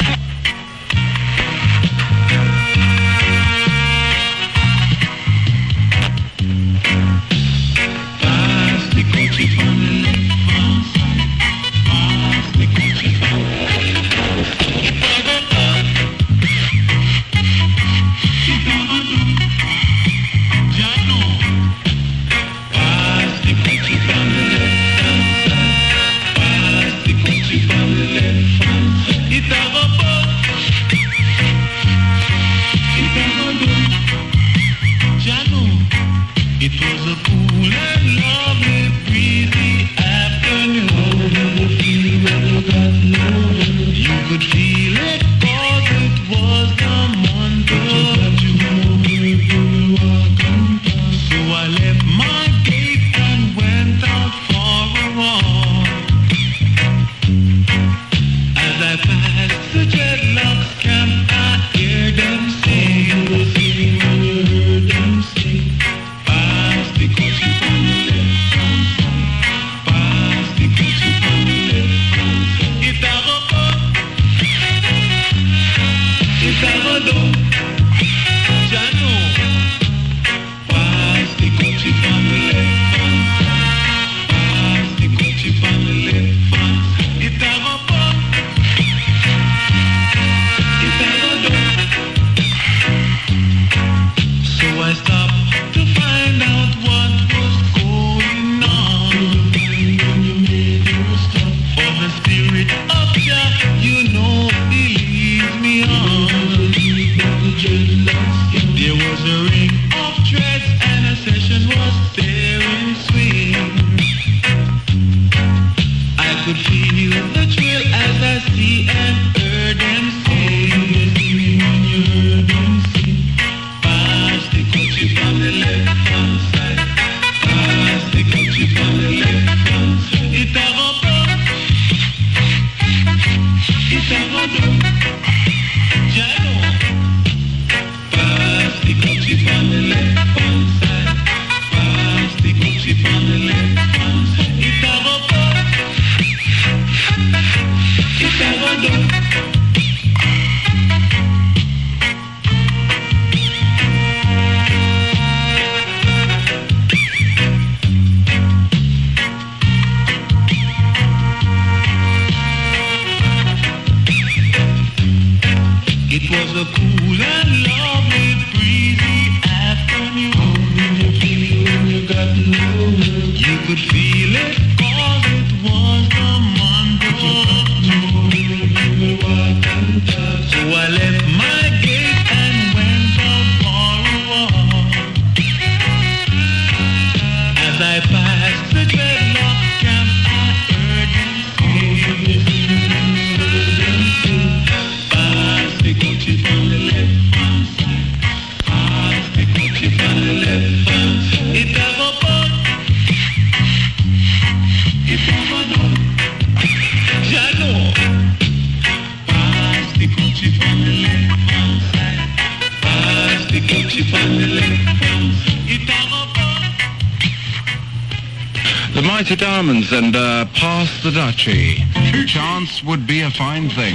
The Mighty Diamonds and uh, Pass the Duchy. Chance would be a fine thing.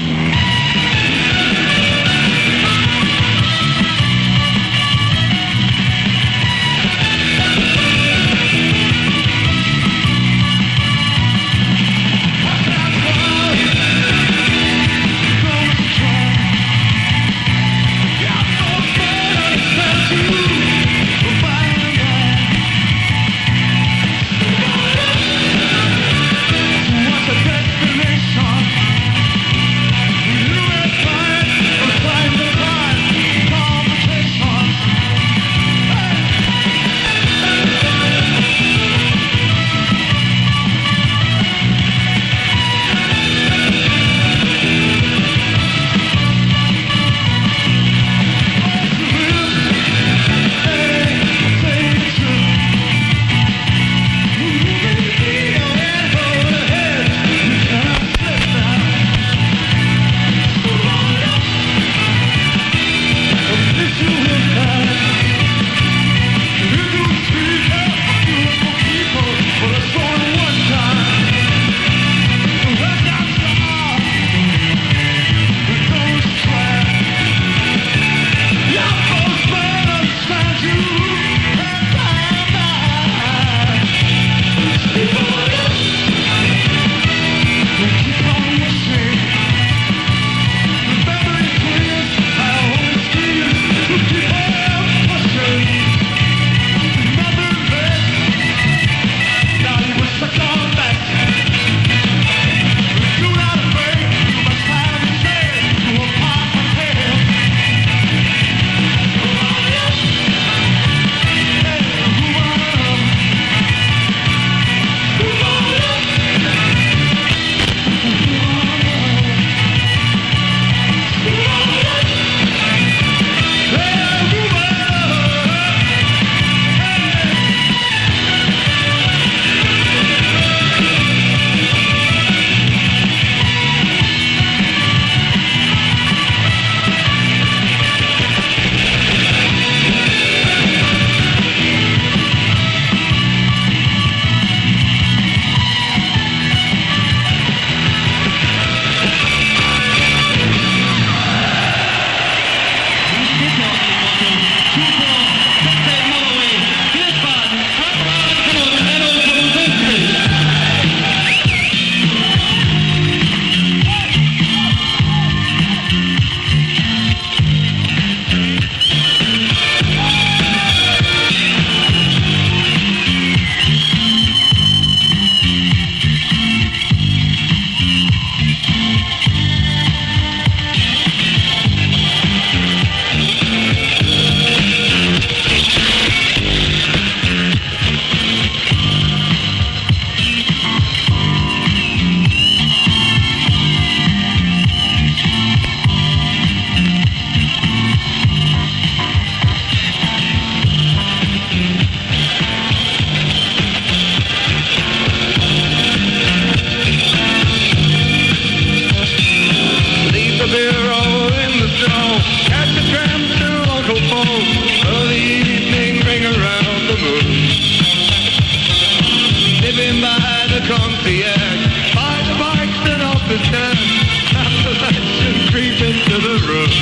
concierge. Buy the bikes and off the stairs. Appalachian creep into the room.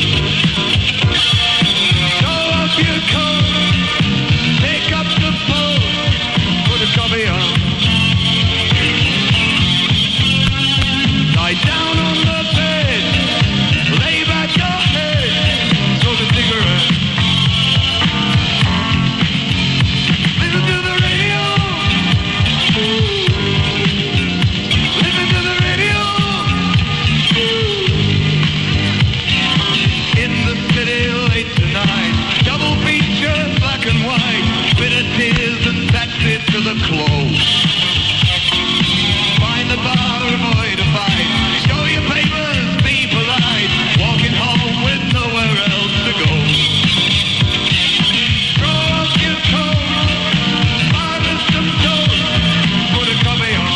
Show off your coat. Pick up the phone. Put a copy on. Lie down on the bed. Lay back your head. Smoke a cigarette. Listen to the radio. Listen to the radio. In the city late tonight. Double feature, black and white. Bitter tears and that's it to the close. Find the bar, avoid a fight. Show your papers, be polite. Walking home with nowhere else to go. Throw off your coat. Harvest some toast. Put a copy on.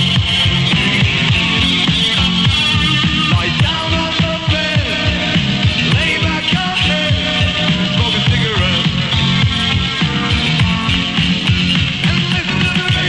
Lie down on the bed. Lay back your head. Smoke a cigarette. And listen to the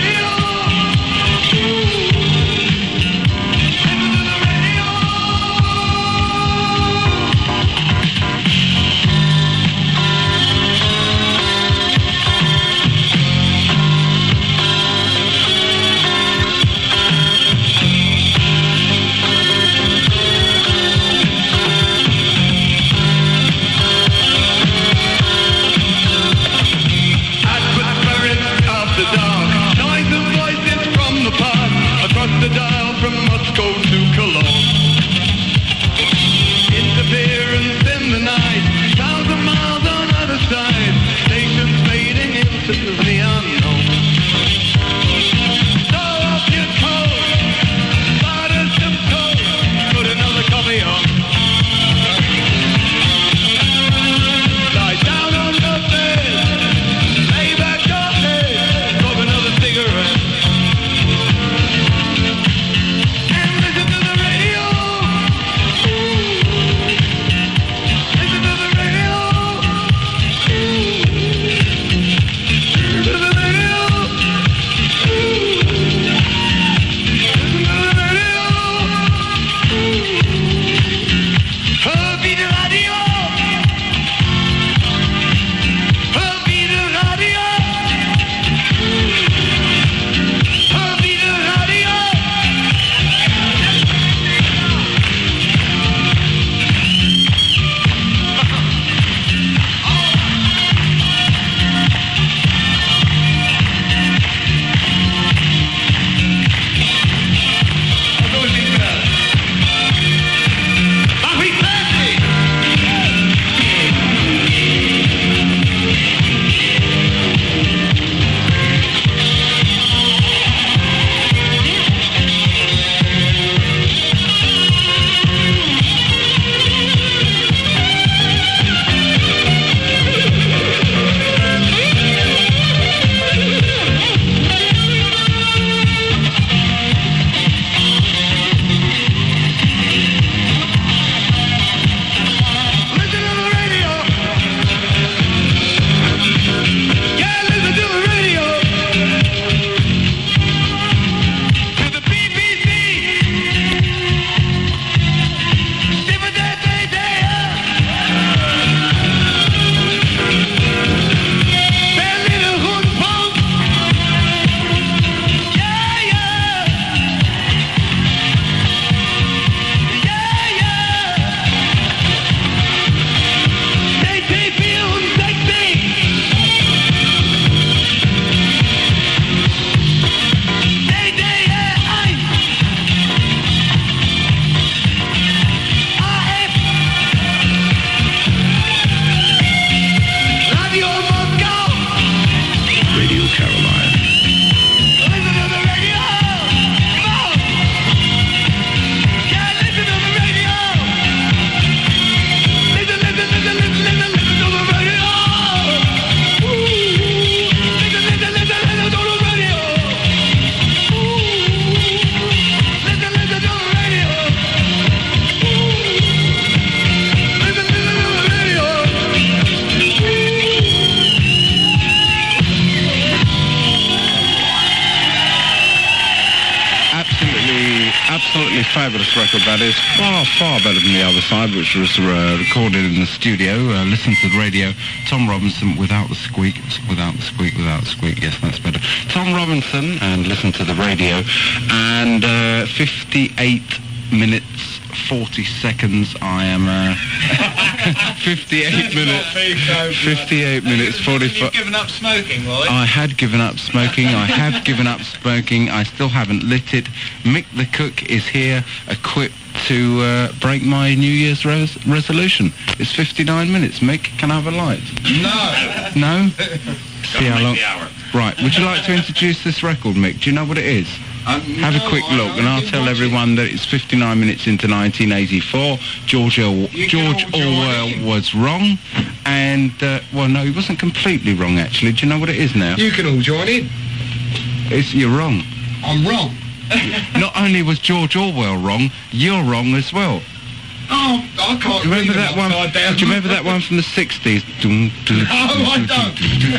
fabulous record that is. Far, far better than the other side, which was uh, recorded in the studio. Uh, listen to the radio. Tom Robinson, Without the Squeak, Without the Squeak, Without the Squeak. Yes, that's better. Tom Robinson, and Listen to the Radio. And uh, fifty-eight minutes, forty seconds. I am... Uh, fifty-eight minutes. fifty-eight minutes, forty-five... You've given up smoking, Lloyd? I had given up smoking. I have given up smoking. I still haven't lit it. Mick the Cook is here, equipped to uh, break my New Year's res- resolution. It's fifty-nine minutes. Mick, can I have a light? No. No? See how long... Right, would you like to introduce this record, Mick? Do you know what it is? Um, Have no, a quick I- look, and I'll tell everyone that it's fifty-nine minutes into nineteen eighty-four. George, Orwell, George Orwell was wrong, and, uh, well, no, he wasn't completely wrong, actually. Do you know what it is now? You can all join in. It's, you're wrong. I'm wrong. Not only was George Orwell wrong, you're wrong as well. Oh, I can't Do you remember read that them one? upside down. Do you remember that one from the sixties? No, I don't.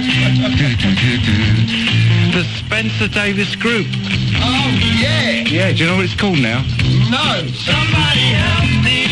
The Spencer Davis Group. Oh, yeah. Yeah, do you know what it's called now? No. Somebody help me.